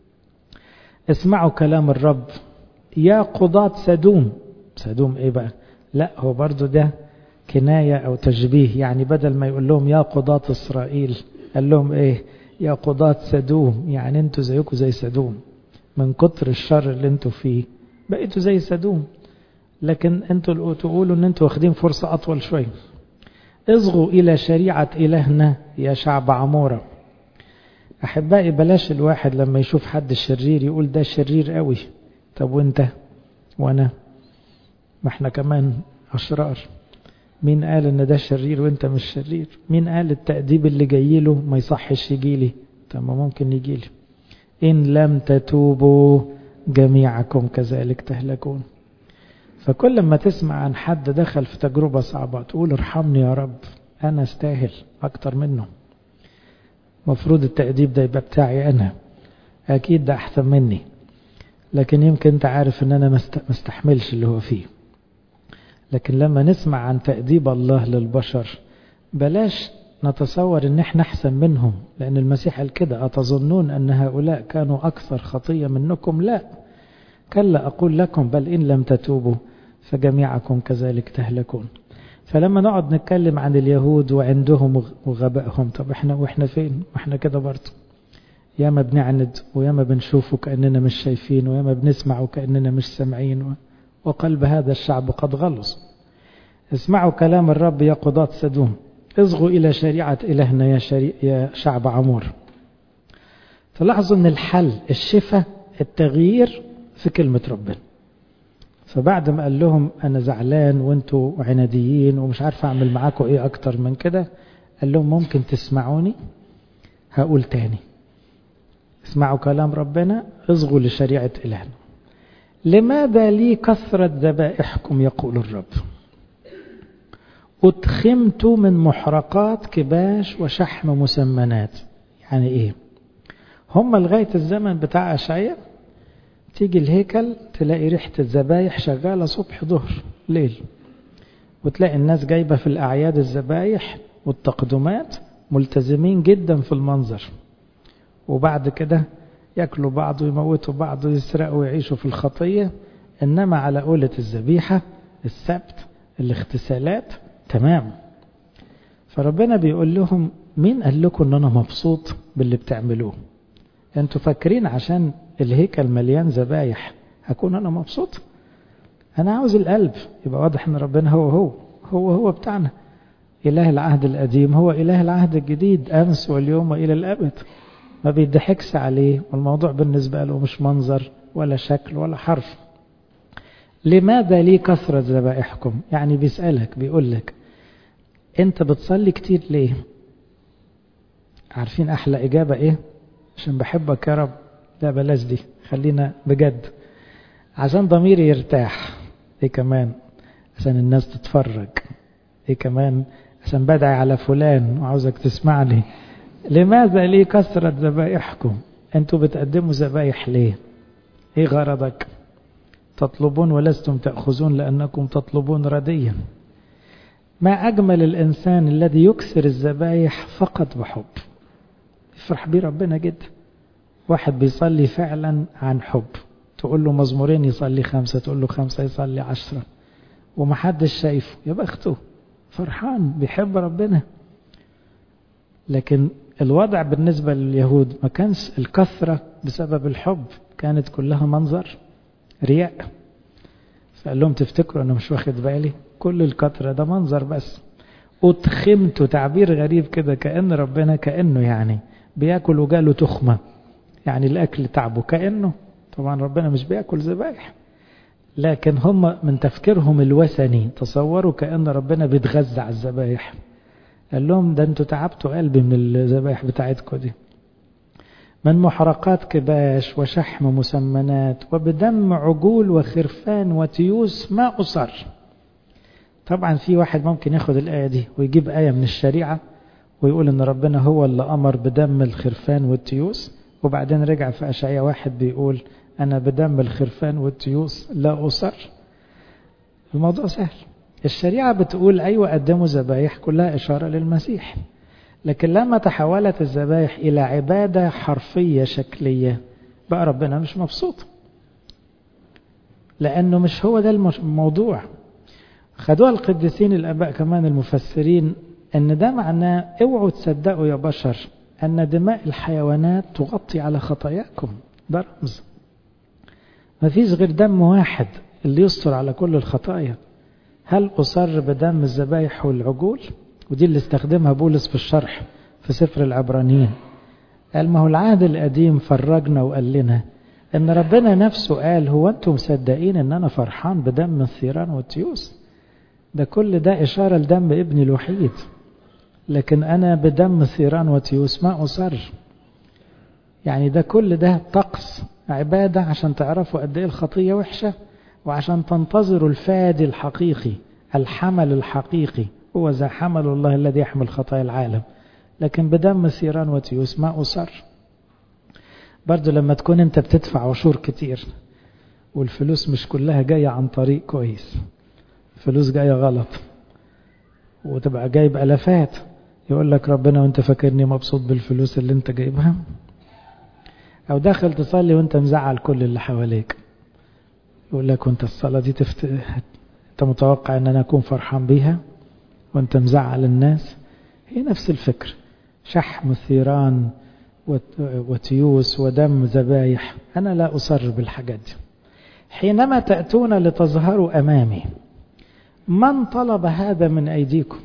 اسمعوا كلام الرب يا قضاة سدوم. سدوم ايه بقى؟ لا هو برضو ده كناية او تشبيه، يعني بدل ما يقول لهم يا قضاة اسرائيل قال لهم ايه؟ يا قضاة سدوم، يعني انتوا زيكم زي سدوم، من كتر الشر اللي انتوا فيه بقيتوا زي سدوم، لكن انتوا تقولوا ان انتوا واخدين فرصة اطول شوية. اصغوا الى شريعة الهنا يا شعب عمورة. احبائي بلاش الواحد لما يشوف حد شرير يقول ده شرير قوي. طب وانت وانا؟ ما احنا كمان اشرار. مين قال ان ده شرير وانت مش شرير؟ مين قال التأديب اللي جاي له ما يصحش يجي لي؟ طب ما ممكن يجي لي. ان لم تتوبوا جميعكم كذلك تهلكون. فكل ما تسمع عن حد دخل في تجربة صعبة تقول ارحمني يا رب، انا استاهل اكتر منه، مفروض التأديب ده يبقى بتاعي انا، اكيد ده احسن مني، لكن يمكن انت عارف ان انا مستحملش اللي هو فيه. لكن لما نسمع عن تأديب الله للبشر بلاش نتصور ان احنا احسن منهم، لان المسيح قال كده أتظنون ان هؤلاء كانوا اكثر خطية منكم؟ لا، كلا اقول لكم بل ان لم تتوبوا فجميعكم كذلك تهلكون. فلما نقعد نتكلم عن اليهود وعندهم وغبائهم، طب احنا واحنا فين؟ واحنا كده برضه ياما بنعند وياما بنشوفه كأننا مش شايفين، وياما بنسمعه كأننا مش سامعين، وقلب هذا الشعب قد غلص. اسمعوا كلام الرب يا قضاة سدوم، اصغوا إلى شريعة إلهنا يا, شري... يا شعب عمور. تلاحظوا ان الحل الشفاء التغيير في كلمة ربنا. فبعد ما قال لهم أنا زعلان وانتوا عناديين ومش عارف أعمل معاكم إيه أكتر من كده، قال لهم ممكن تسمعوني؟ هقول تاني، اسمعوا كلام ربنا، اصغوا لشريعة إلهنا. لماذا لي كثرة ذبائحكم يقول الرب؟ أتخمت من محرقات كباش وشحم مسمنات. يعني إيه؟ هم لغاية الزمن بتاع أشعياء تيجي الهيكل تلاقي ريحة الذبايح شغالة صبح ظهر ليل، وتلاقي الناس جايبة في الأعياد الذبايح والتقدمات ملتزمين جدا في المنظر، وبعد كده يأكلوا بعض ويموتوا بعض ويسرقوا ويعيشوا في الخطية. إنما على قولة الذبيحة السبت الاغتسالات تمام. فربنا بيقول لهم مين قال لكم ان انا مبسوط باللي بتعملوه؟ انتوا فاكرين عشان الهيكل مليان ذبايح هكون انا مبسوط؟ انا عاوز القلب. يبقى واضح ان ربنا هو هو هو هو بتاعنا، اله العهد القديم هو اله العهد الجديد، امس واليوم والى الابد. ما بيضحكش عليه، والموضوع بالنسبة له مش منظر ولا شكل ولا حرف. لماذا لي كثرة ذبائحكم؟ يعني بيسألك بيقول لك انت بتصلي كتير ليه؟ عارفين احلى اجابة ايه؟ عشان بحبك يا رب. لا بلاش دي، خلينا بجد، عشان ضميري يرتاح. ايه كمان؟ عشان الناس تتفرج. ايه كمان؟ عشان بدعي على فلان وعاوزك تسمعني. لماذا لي كثرة ذبائحكم؟ انتوا بتقدموا ذبائح ليه؟ ايه غرضك؟ تطلبون ولستم تأخذون لأنكم تطلبون رديا. ما أجمل الإنسان الذي يكثر الذبائح فقط بحب، يفرح بيه ربنا جدا. واحد بيصلي فعلا عن حب، تقول له مزمورين يصلي خمسة، تقول له خمسة يصلي عشرة ومحدش شايفه، يبقى اخته فرحان بيحب ربنا. لكن الوضع بالنسبة لليهود ما كانش الكثرة بسبب الحب، كانت كلها منظر رياء. فقال لهم تفتكروا أنا مش واخد بالي؟ كل الكثرة ده منظر بس. أتخمت، تعبير غريب كده، كأن ربنا كأنه يعني بياكل وجاله تخمة، يعني الأكل تعبه، كأنه طبعا ربنا مش بياكل ذبائح، لكن هم من تفكيرهم الوثني تصوروا كأن ربنا بيتغذى على الذبائح. قال لهم ده انتوا تعبتوا قلبي من الذبائح بتاعتكم دي. من محرقات كباش وشحم مسمنات وبدم عجول وخرفان وتيوس ما أصر. طبعا في واحد ممكن ياخد الآية دي ويجيب آية من الشريعة ويقول ان ربنا هو اللي أمر بدم الخرفان والتيوس، وبعدين رجع في أشعياء واحد بيقول أنا بدم الخرفان والتيوس لا أصر. الموضوع سهل. الشريعة بتقول أيوة قدموا ذبايح، كلها إشارة للمسيح، لكن لما تحولت الذبايح إلى عبادة حرفية شكلية بقى ربنا مش مبسوط، لأنه مش هو ده الموضوع. خدوها القديسين الآباء كمان المفسرين أن ده معناه اوعوا تصدقوا يا بشر أن دماء الحيوانات تغطي على خطاياكم. ده رمز، ما فيش غير دم واحد اللي يستر على كل الخطايا. هل أصر بدم الذبايح والعجول؟ ودي اللي استخدمها بولس في الشرح في سفر العبرانيين. قال ما هو العهد القديم فرجنا وقال لنا ان ربنا نفسه قال هو انتم مصدقين ان انا فرحان بدم الثيران والتيوس؟ ده كل ده إشارة لدم ابني الوحيد، لكن أنا بدم ثيران وتيوس ما أصر. يعني ده كل ده طقس عبادة عشان تعرفوا قد ايه الخطية وحشة، وعشان تنتظروا الفادي الحقيقي، الحمل الحقيقي، هو ذا حمل الله الذي يحمل خطايا العالم. لكن بدم ثيران وتيوس ما أصر. برضو لما تكون انت بتدفع عشور كتير والفلوس مش كلها جاية عن طريق كويس، فلوس جاية غلط، وتبقى جايب ألفات، يقول لك ربنا وانت فاكرني مبسوط بالفلوس اللي انت جايبها؟ او داخل تصلي وانت مزعل كل اللي حواليك، يقول لك وانت الصلاة دي تفت... انت متوقع ان انا اكون فرحان بيها وانت مزعل الناس؟ هي نفس الفكر، شحم ثيران وتيوس ودم ذبايح، انا لا اصر بالحاجات دي. حينما تأتون لتظهروا امامي من طلب هذا من ايديكم؟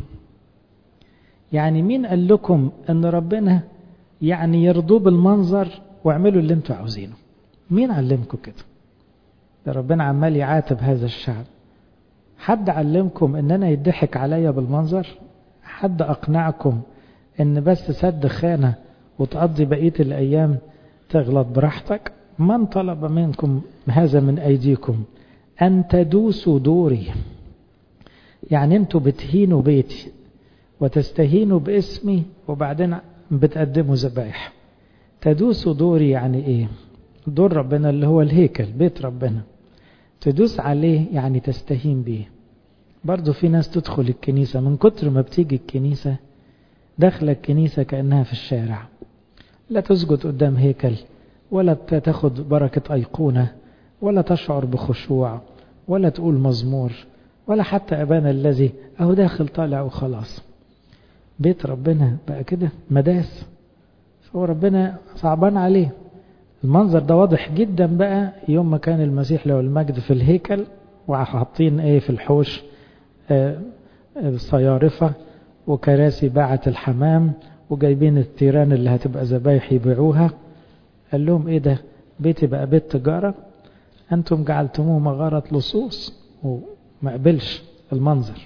يعني مين قال لكم ان ربنا يعني يرضوا بالمنظر واعملوا اللي انتوا عاوزينه؟ مين علمكم كده؟ ده ربنا عمال يعاتب هذا الشعب. حد علمكم ان انا يضحك عليا بالمنظر؟ حد اقنعكم ان بس سد خانة وتقضي بقية الايام تغلط براحتك؟ من طلب منكم هذا من ايديكم ان تدوسوا دوري؟ يعني انتوا بتهينوا بيتي وتستهينوا باسمي وبعدين بتقدموا ذبائح. تدوسوا دوري يعني ايه؟ دور ربنا اللي هو الهيكل، بيت ربنا، تدوس عليه يعني تستهين بيه. برضو في ناس تدخل الكنيسة من كتر ما بتيجي الكنيسة داخل الكنيسة كأنها في الشارع، لا تسجد قدام هيكل ولا تاخد بركة أيقونة ولا تشعر بخشوع ولا تقول مزمور ولا حتى أبانا الذي أهو داخل طالع وخلاص. بيت ربنا بقى كده مداس، فهو ربنا صعبان عليه. المنظر ده واضح جدا بقى يوم ما كان المسيح له المجد في الهيكل وحاطين ايه في الحوش، آه صيارفة وكراسي باعة الحمام وجايبين التيران اللي هتبقى ذبايح يبيعوها. قال لهم ايه ده؟ بيتي بقى بيت تجارة؟ انتم جعلتموه مغارة لصوص. وما قبلش المنظر.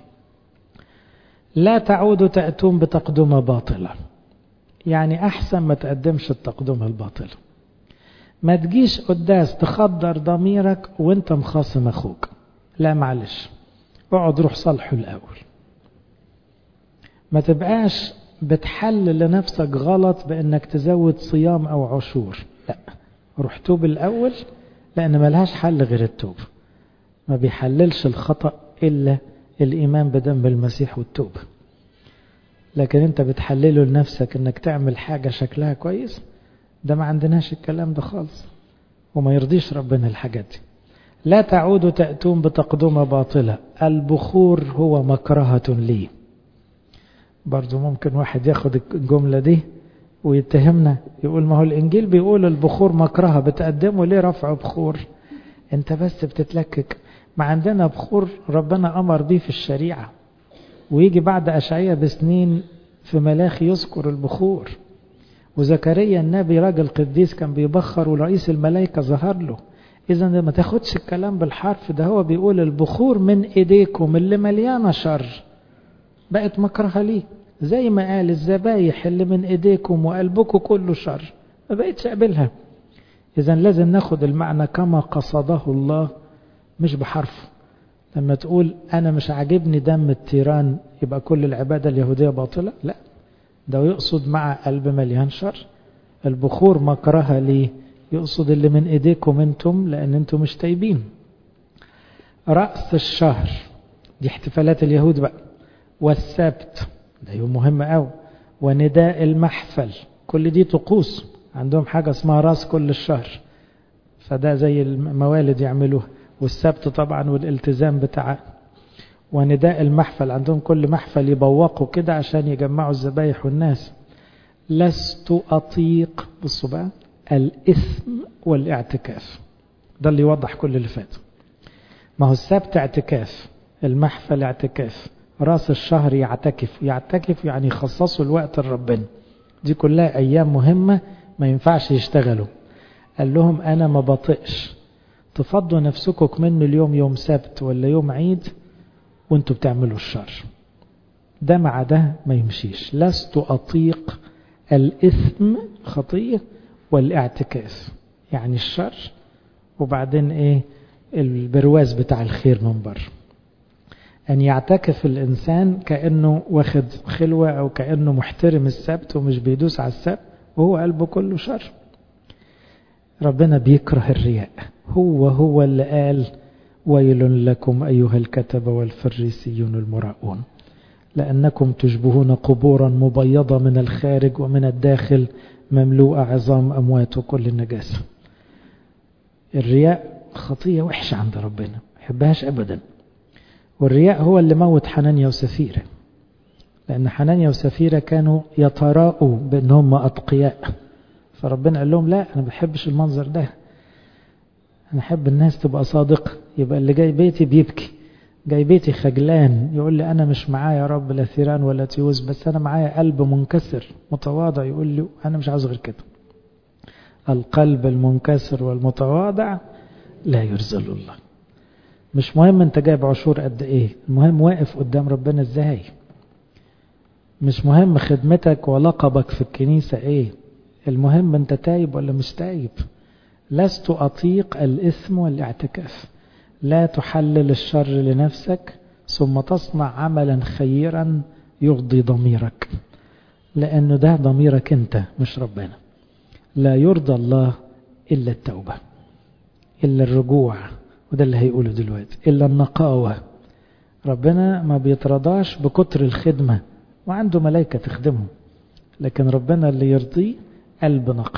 لا تعودوا تأتون بتقدمة باطلة، يعني احسن ما تقدمش التقدمة الباطلة. ما تجيش قداس تخدر ضميرك وانت مخاصم اخوك، لا معلش، اقعد روح صالحه الاول. ما تبقاش بتحلل لنفسك غلط بانك تزود صيام او عشور، لا، روح توب الاول، لان ملهاش حل غير التوب. ما بيحللش الخطأ الا الايمان بدم المسيح والتوبة. لكن انت بتحلله لنفسك انك تعمل حاجة شكلها كويس، ده ما عندناش الكلام ده خالص، وما يرضيش ربنا الحاجات دي. لا تعودوا تأتون بتقدمة باطلة، البخور هو مكرهة لي. برضو ممكن واحد ياخد الجملة دي ويتهمنا، يقول ما هو الإنجيل بيقول البخور مكرهة، بتقدمه ليه رفع بخور؟ انت بس بتتلكك. ما عندنا بخور ربنا أمر بيه في الشريعة، ويجي بعد أشعياء بسنين في ملاخي يذكر البخور، وزكريا النبي راجل قديس كان بيبخر ورئيس الملائكة ظهر له. إذا ما تاخدش الكلام بالحرف، ده هو بيقول البخور من إيديكم اللي مليانة شر بقت مكرهة ليه، زي ما قال الذبايح اللي من إيديكم وقلبكم كله شر ما بقتش قابلها. إذا لازم ناخد المعنى كما قصده الله مش بحرف. لما تقول أنا مش عاجبني دم التيران يبقى كل العبادة اليهودية باطلة؟ لا، ده يقصد مع قلب مليان شر. البخور مكرهة ليه؟ يقصد اللي من إيديكم انتم لأن انتم مش تايبين. رأس الشهر دي احتفالات اليهود بقى، والسبت ده يوم مهم قوي، ونداء المحفل كل دي طقوس عندهم، حاجة اسمها راس كل الشهر، فده زي الموالد يعملوها، والسبت طبعا والالتزام بتاعه. ونداء المحفل عندهم كل محفل يبوقوا كده عشان يجمعوا الذبايح والناس. لست أطيق، بصوا بقى، الإثم والاعتكاف، ده اللي يوضح كل اللي فات. ما هو السبت اعتكاف، المحفل اعتكاف، راس الشهر يعتكف، يعتكف يعني يخصصوا الوقت لربنا. دي كلها أيام مهمة ما ينفعش يشتغلوا. قال لهم أنا ما بطئش تفضوا نفسكم منه اليوم يوم سبت ولا يوم عيد وانتوا بتعملوا الشر، ده مع ده ما يمشيش. لست أطيق الإثم خطية والاعتكاف يعني الشر، وبعدين ايه البرواز بتاع الخير من بره. أن يعتكف الإنسان كأنه واخد خلوة أو كأنه محترم السبت ومش بيدوس على السبت وهو قلبه كله شر. ربنا بيكره الرياء، هو هو اللي قال ويل لكم أيها الكتبة والفريسيون المراؤون لأنكم تشبهون قبورا مبيضة من الخارج ومن الداخل مملوءة عظام أموات وكل النجاسة. الرياء خطية وحشة عند ربنا، ما يحبهاش أبدا. والرياء هو اللي موت حنانيا وسفيرة، لأن حنانيا وسفيرة كانوا يتراءوا بأنهم أتقياء، فربنا قال لهم لا أنا ما بحبش المنظر ده، أنا أحب الناس تبقى صادقة. يبقى اللي جاي بيتي بيبكي، جاي بيتي خجلان، يقول لي أنا مش معايا يا رب لا ثيران ولا تيوز، بس أنا معايا قلب منكسر متواضع، يقول لي أنا مش عاوز غير كده. القلب المنكسر والمتواضع لا يرزل الله. مش مهم انت جايب عشور قد ايه، المهم واقف قدام ربنا ازاي. مش مهم خدمتك ولقبك في الكنيسة ايه، المهم انت تايب ولا مش تايب. لست أطيق الإثم والاعتكاف. لا تحلل الشر لنفسك ثم تصنع عملا خيرا يرضي ضميرك، لأنه ده ضميرك انت مش ربنا. لا يرضى الله إلا التوبة، إلا الرجوع، وده اللي هيقوله دلوقتي، إلا النقاوة. ربنا ما بيترضاش بكتر الخدمة وعنده ملائكة تخدمه، لكن ربنا اللي يرضيه قلب نقي.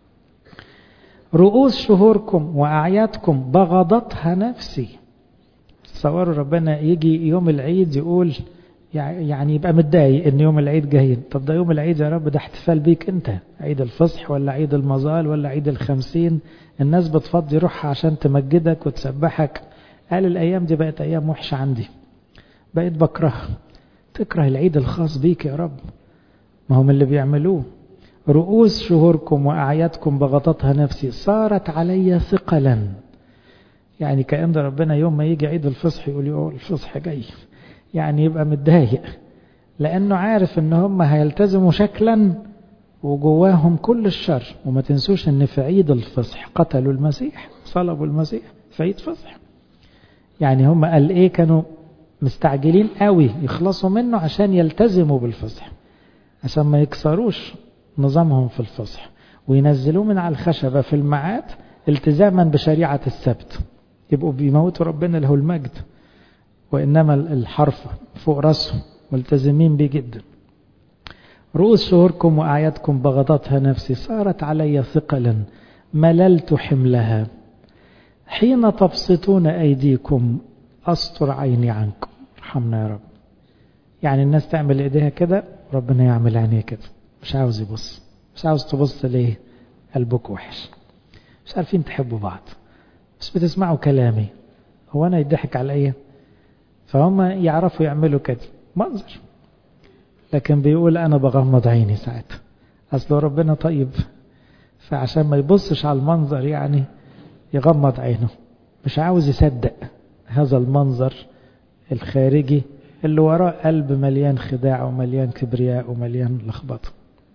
رؤوس شهوركم وأعيادكم بغضتها نفسي. تصوروا ربنا يجي يوم العيد يقول يعني يبقى متضايق ان يوم العيد جاي. طب ده يوم العيد يا رب، ده احتفال بيك انت، عيد الفصح ولا عيد المظال ولا عيد الخمسين، الناس بتفضي روحها عشان تمجدك وتسبحك. قال الايام دي بقت ايام وحشة عندي، بقيت بكرهها. تكره العيد الخاص بيك يا رب، ما هم اللي بيعملوه. رؤوس شهوركم وأعيادكم بغضتها نفسي، صارت علي ثقلا. يعني كأن ربنا يوم ما يجي عيد الفصح يقول يقول الفصح جاي، يعني يبقى متضايق، لأنه عارف ان هم هيلتزموا شكلا وجواهم كل الشر. وما تنسوش ان في عيد الفصح قتلوا المسيح، صلبوا المسيح في عيد فصح. يعني هم قال ايه، كانوا مستعجلين قوي يخلصوا منه عشان يلتزموا بالفصح، عشان ما يكسروش نظامهم في الفصح وينزلوه من على الخشبة في الميعاد التزاما بشريعة السبت، يبقوا بيموتوا ربنا له المجد، وإنما الحرف فوق رأسهم ملتزمين بيه جدا. رؤوس شهوركم وأعيادكم بغضتها نفسي، صارت علي ثقلا مللت حملها. حين تبسطون أيديكم أستر عيني عنكم. ارحمنا يا رب. يعني الناس تعمل إيديها كده، ربنا يعمل عينيه كده، مش عاوز يبص. مش عاوز تبص ليه؟ قلبك وحش، مش عارفين تحبوا بعض، مش بتسمعوا كلامي، هو أنا يضحك على إيه؟ فهم يعرفوا يعملوا كده منظر، لكن بيقول أنا بغمض عيني ساعتها أصل ربنا طيب، فعشان ما يبصش على المنظر يعني يغمض عينه، مش عاوز يصدق هذا المنظر الخارجي اللي وراه قلب مليان خداع ومليان كبرياء ومليان لخبطه.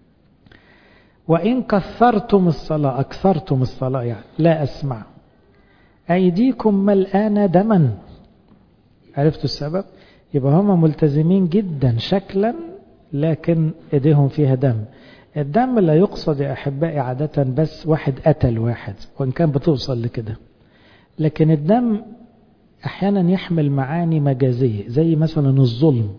وإن كثرتم الصلاة، أكثرتم الصلاة يعني لا أسمع، أيديكم ملآنة دما. عرفتوا السبب؟ يبقى هم ملتزمين جدا شكلا لكن ايديهم فيها دم. الدم لا يقصد يا أحبائي عادة بس واحد قتل واحد، وإن كان بتوصل لكده، لكن الدم أحيانا يحمل معاني مجازية زي مثلا الظلم.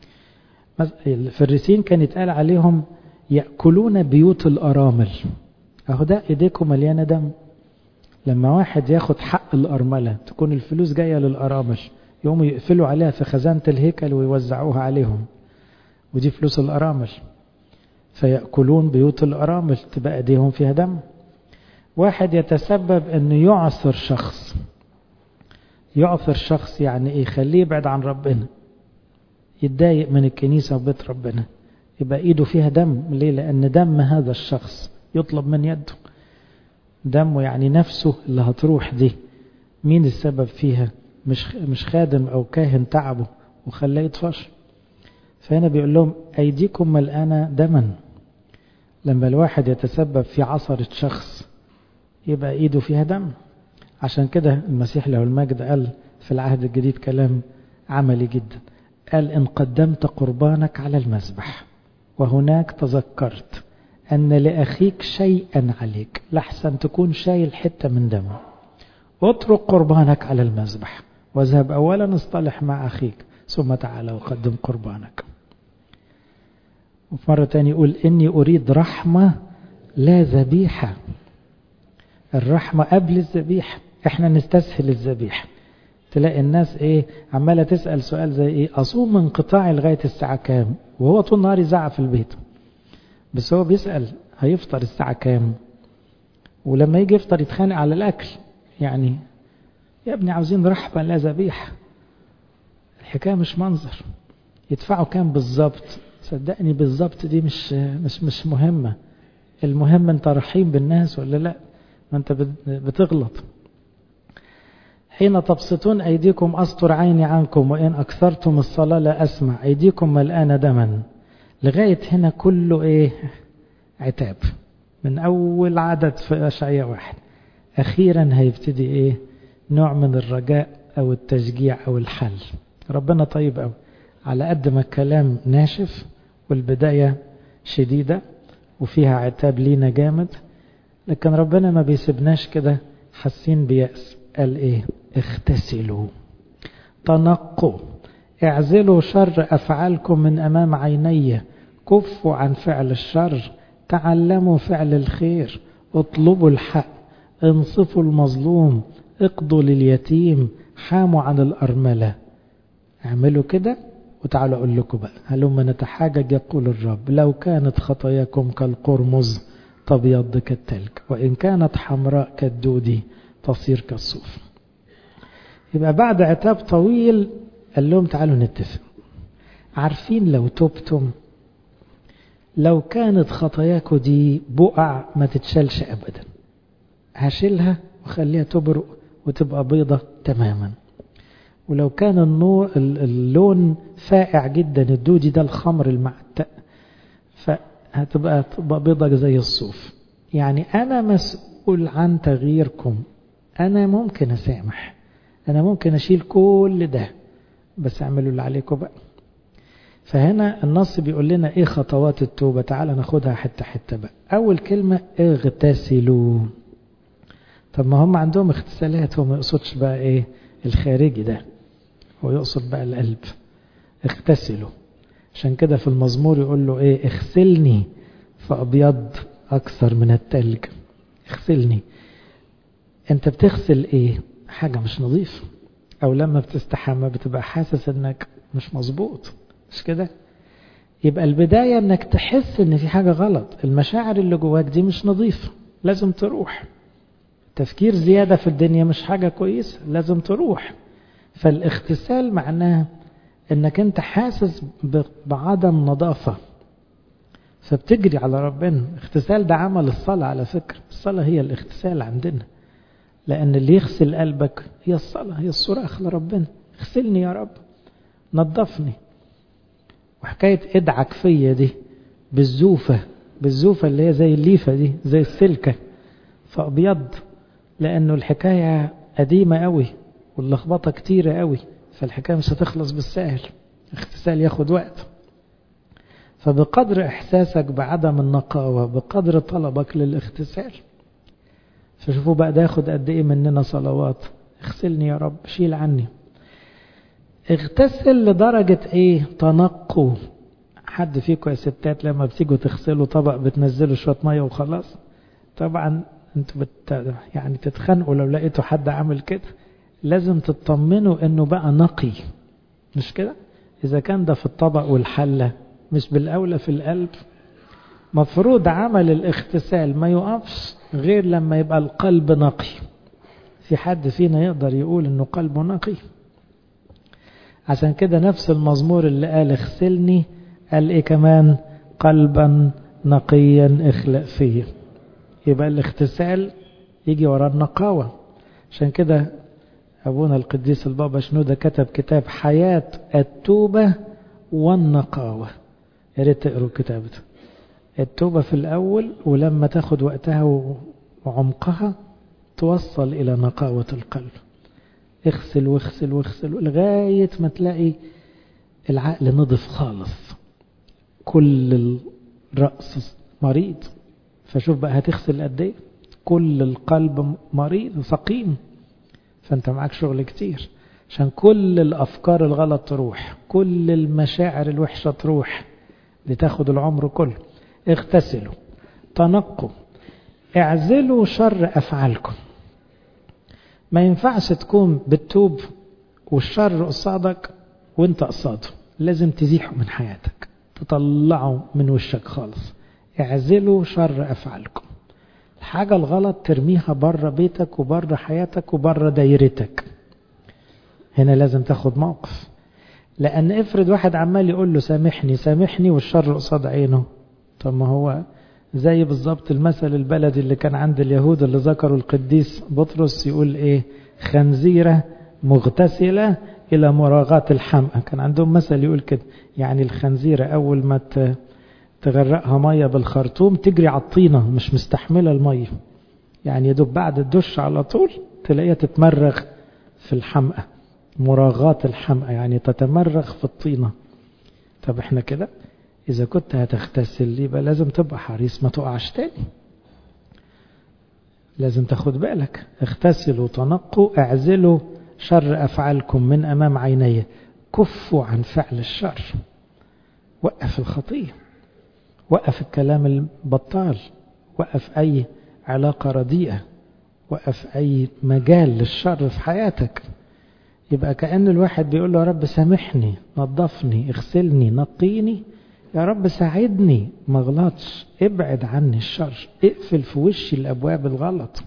الفريسين كان يتقال عليهم يأكلون بيوت الأرامل، أهو ده إيديكم مليانة دم. لما واحد ياخد حق الأرملة، تكون الفلوس جاية للأرامل، يقوموا يقفلوا عليها في خزانة الهيكل ويوزعوها عليهم، ودي فلوس الأرامل، فيأكلون بيوت الأرامل، تبقى ايديهم فيها دم. واحد يتسبب انه يعثر شخص، يعثر شخص يعني ايه؟ يخليه يبعد عن ربنا، يتضايق من الكنيسة وبيت ربنا، يبقى ايده فيها دم. ليه؟ لان دم هذا الشخص يطلب من يده، دمه يعني نفسه اللي هتروح دي، مين السبب فيها؟ مش مش خادم او كاهن تعبه وخلاه يطفش. فهنا بيقول لهم أيديكم ملآنة دما. لما الواحد يتسبب في عثرة شخص يبقى إيده فيها دم. عشان كده المسيح له المجد قال في العهد الجديد كلام عملي جدا، قال إن قدمت قربانك على المذبح وهناك تذكرت أن لأخيك شيئا عليك، لحسن تكون شايل حتة من دمه، اترك قربانك على المذبح واذهب أولا اصطلح مع أخيك ثم تعالى وقدم قربانك. وفي مرة تاني يقول إني أريد رحمة لا ذبيحة. الرحمة قبل الذبيحة. احنا نستسهل الذبيحة، تلاقي الناس ايه عمالة تسأل سؤال زي ايه، أصوم من قطاعي لغاية الساعة كام، وهو طول النهار يزعق في البيت، بس هو بيسأل هيفطر الساعة كام، ولما يجي يفطر يتخانق على الأكل. يعني يا ابني عاوزين رحمة لا ذبيحة. الحكاية مش منظر. يدفعوا كام بالظبط؟ صدقني بالظبط دي مش مش مش مهمة. المهم انت رحيم بالناس ولا لا؟ ما انت بتغلط. حين تبسطون أيديكم أستر عيني عنكم، وإن أكثرتم الصلاة لا أسمع، أيديكم ملآنة دما. لغاية هنا كله إيه؟ عتاب من أول عدد في أشعياء واحد. أخيرا هيبتدي إيه؟ نوع من الرجاء أو التشجيع أو الحل. ربنا طيب أوي، على قد ما الكلام ناشف والبداية شديدة وفيها عتاب لينا جامد، لكن ربنا ما بيسيبناش كده حاسين بيأس. قال إيه؟ اغتسلوا، تنقوا، اعزلوا شر أفعالكم من أمام عيني، كفوا عن فعل الشر، تعلموا فعل الخير، اطلبوا الحق، انصفوا المظلوم، اقضوا لليتيم، حاموا عن الأرملة. اعملوا كده وتعالوا أقول لكم بقى، هلما نتحاجج يقول الرب، لو كانت خطاياكم كالقرمز تبيض كالتلج، وإن كانت حمراء كالدودي تصير كالصوف. يبقى بعد عتاب طويل قال لهم تعالوا نتفق. عارفين لو تبتم، لو كانت خطاياكم دي بقع ما تتشالش أبدا، هشيلها وخليها تبرق وتبقى بيضة تماما. ولو كان النور اللون فائع جدا، الدودي ده الخمر المعتق، فهتبقى تبقى بيضة زي الصوف. يعني أنا مسؤول عن تغييركم، أنا ممكن أسامح، أنا ممكن أشيل كل ده، بس اعملوا اللي عليكم بقى. فهنا النص بيقول لنا إيه خطوات التوبة. تعال ناخدها حتة حتة بقى. أول كلمة اغتسلوا. طب ما هم عندهم اغتسالات، هو ما يقصدش بقى إيه الخارجي ده، هو يقصد بقى القلب. اغتسلوا. عشان كده في المزمور يقول له إيه؟ اغسلني فأبيض أكثر من التلج. اغسلني. أنت بتغسل إيه؟ حاجة مش نظيف. أو لما بتستحمى بتبقى حاسس أنك مش مظبوط، مش كده؟ يبقى البداية أنك تحس أن في حاجة غلط، المشاعر اللي جواك دي مش نظيفة، لازم تروح. تفكير زيادة في الدنيا مش حاجة كويسة، لازم تروح. فالاغتسال معناه أنك أنت حاسس بعدم نظافة فبتجري على ربنا. اغتسال ده عمل الصلاة على فكرة، الصلاة هي الاغتسال عندنا، لأن اللي يغسل قلبك هي الصلاة، هي الصراخ لربنا، اغسلني يا رب، نظفني. وحكاية ادعك فيا دي بالزوفة، بالزوفة اللي هي زي الليفة دي، زي السلكة فأبيض، لأنه الحكاية قديمة قوي واللخبطة كتيرة قوي، فالحكاية مش هتخلص بالسهل، اغتسال ياخد وقت. فبقدر إحساسك بعدم النقاوة بقدر طلبك للاغتسال. فشوفوا بقى ده ياخد قد إيه مننا صلوات، اغسلني يا رب، شيل عني. اغتسل لدرجة إيه؟ تنقوا. حد فيكم يا ستات لما بتيجوا تغسلوا طبق بتنزلوا شوية مية وخلاص؟ طبعا انتوا بت... يعني تتخنقوا لو لقيتوا حد عامل كده. لازم تطمنوا انه بقى نقي، مش كده؟ اذا كان ده في الطبق والحلة، مش بالاولى في القلب؟ مفروض عمل الاغتسال ما يقفش غير لما يبقى القلب نقي. في حد فينا يقدر يقول انه قلبه نقي؟ عشان كده نفس المزمور اللي قال اغسلني قال ايه كمان؟ قلبا نقيا اخلق فيه. يبقى الاغتسال يجي وراء النقاوة. عشان كده أبونا القديس البابا شنودة كتب كتاب حياة التوبة والنقاوة. يا ريت تقروا الكتاب ده. التوبة في الأول، ولما تاخد وقتها وعمقها توصل إلى نقاوة القلب. اغسل واغسل واغسل لغاية ما تلاقي العقل نضف خالص، كل الرأس مريض. فشوف بقى هتغسل قد ايه، كل القلب مريض سقيم. فانت معاك شغل كتير عشان كل الافكار الغلط تروح، كل المشاعر الوحشة تروح، لتاخد العمر كله. اغتسلوا، تنقوا، اعزلوا شر افعالكم. ما ينفعش تكون بتتوب والشر قصادك وانت قصاده، لازم تزيحه من حياتك، تطلعه من وشك خالص. اعزلوا شر افعالكم. الحاجة الغلط ترميها بره بيتك وبره حياتك وبره دايرتك. هنا لازم تاخد موقف، لان افرض واحد عمال يقول له سامحني سامحني والشر قصاد عينه. طب ما هو زي بالظبط المثل البلدي اللي كان عند اليهود اللي ذكروا القديس بطرس، يقول ايه؟ خنزيرة مغتسلة الى مراغاة الحمأة. كان عندهم مثل يقول كده، يعني الخنزيرة اول ما تغرقها مية بالخرطوم تجري على الطينة، مش مستحملة المية، يعني يدوب بعد الدش على طول تلاقيها تتمرغ في الحمأة. مراغاة الحمأة يعني تتمرغ في الطينة. طب احنا كده إذا كنت هتغتسل يبقى لازم تبقى حريص ما تقعش تاني، لازم تاخد بالك. اغتسلوا تنقوا، اعزلوا شر أفعالكم من أمام عيني، كفوا عن فعل الشر. وقف الخطية، وقف الكلام البطال، وقف أي علاقة رديئة، وقف أي مجال للشر في حياتك. يبقى كأن الواحد بيقول له يا رب سامحني، نظفني، اغسلني، نقيني، يا رب ساعدني ما غلطش، ابعد عني الشر، اقفل في وشي الأبواب الغلط.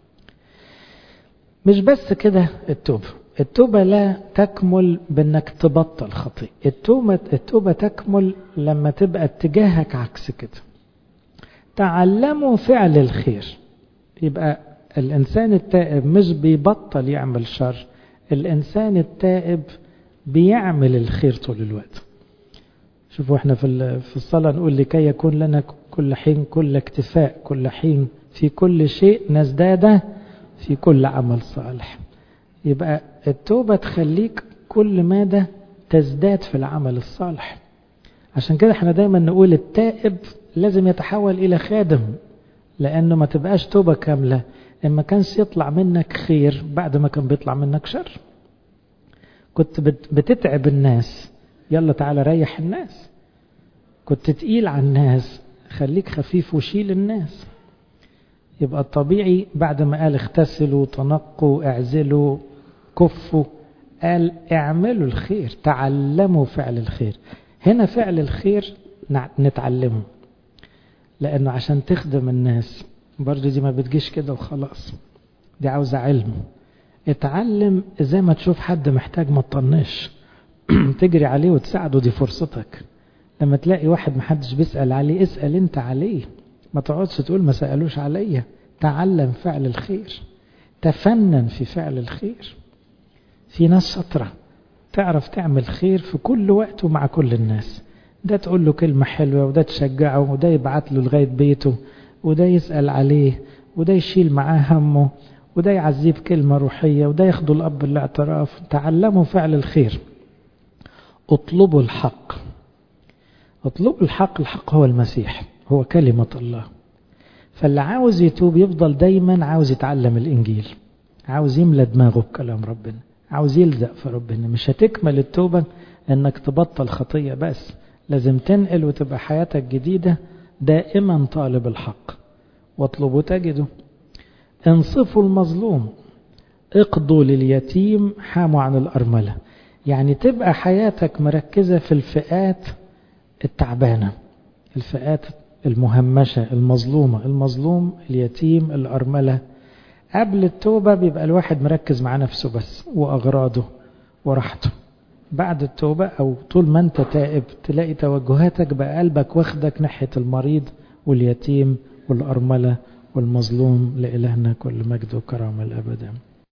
مش بس كده، التوبة التوبة لا تكمل بأنك تبطل خطيئة. التوبة, التوبة تكمل لما تبقى اتجاهك عكس كده. تعلموا فعل الخير. يبقى الإنسان التائب مش بيبطل يعمل شر، الإنسان التائب بيعمل الخير طول الوقت. شوفوا احنا في في الصلاة نقول لكي يكون لنا كل حين كل اكتفاء، كل حين في كل شيء نزداد في كل عمل صالح. يبقى التوبة تخليك كل مادة تزداد في العمل الصالح. عشان كده احنا دايما نقول التائب لازم يتحول إلى خادم، لأنه ما تبقاش توبة كاملة إما كانش يطلع منك خير بعد ما كان بيطلع منك شر. كنت بتتعب الناس، يلا تعالى ريح الناس. كنت تقيل على الناس، خليك خفيف وشيل الناس. يبقى الطبيعي بعد ما قال اغتسلوا تنقوا اعزلوا كفوا، قال اعملوا الخير، تعلموا فعل الخير. هنا فعل الخير نتعلمه، لأنه عشان تخدم الناس برضه دي ما بتجيش كده وخلاص، دي عاوزة علم. اتعلم زي ما تشوف حد محتاج ما تطنش تجري عليه وتساعده، دي فرصتك. لما تلاقي واحد محدش بيسأل عليه اسأل انت عليه، ما تقعدش تقول ما سألوش عليا. تعلم فعل الخير، تفنن في فعل الخير. في ناس شاطرة تعرف تعمل خير في كل وقت ومع كل الناس، ده تقول له كلمة حلوة، وده تشجعه، وده يبعت له لغاية بيته، وده يسأل عليه، وده يشيل معاه همه، وده يعزيه بكلمة روحية، وده ياخده الأب الاعتراف. تعلموا فعل الخير. اطلبوا الحق. اطلبوا الحق. الحق هو المسيح، هو كلمة الله. فاللي عاوز يتوب يفضل دايما عاوز يتعلم الإنجيل، عاوز يملى دماغه بكلام ربنا، عاوز يلزق في ربنا. مش هتكمل التوبة انك تبطل خطية بس، لازم تنقل وتبقى حياتك جديدة. دائما طالب الحق. واطلبوا تجدوا. انصفوا المظلوم. اقضوا لليتيم. حاموا عن الأرملة. يعني تبقى حياتك مركزة في الفئات التعبانة، الفئات المهمشة، المظلومة، المظلوم، اليتيم، الأرملة. قبل التوبة بيبقى الواحد مركز مع نفسه بس وأغراضه وراحته. بعد التوبة أو طول ما أنت تائب تلاقي توجهاتك بقى قلبك واخدك ناحية المريض واليتيم والأرملة والمظلوم. لإلهنا كل مجد وكرامة الأبد.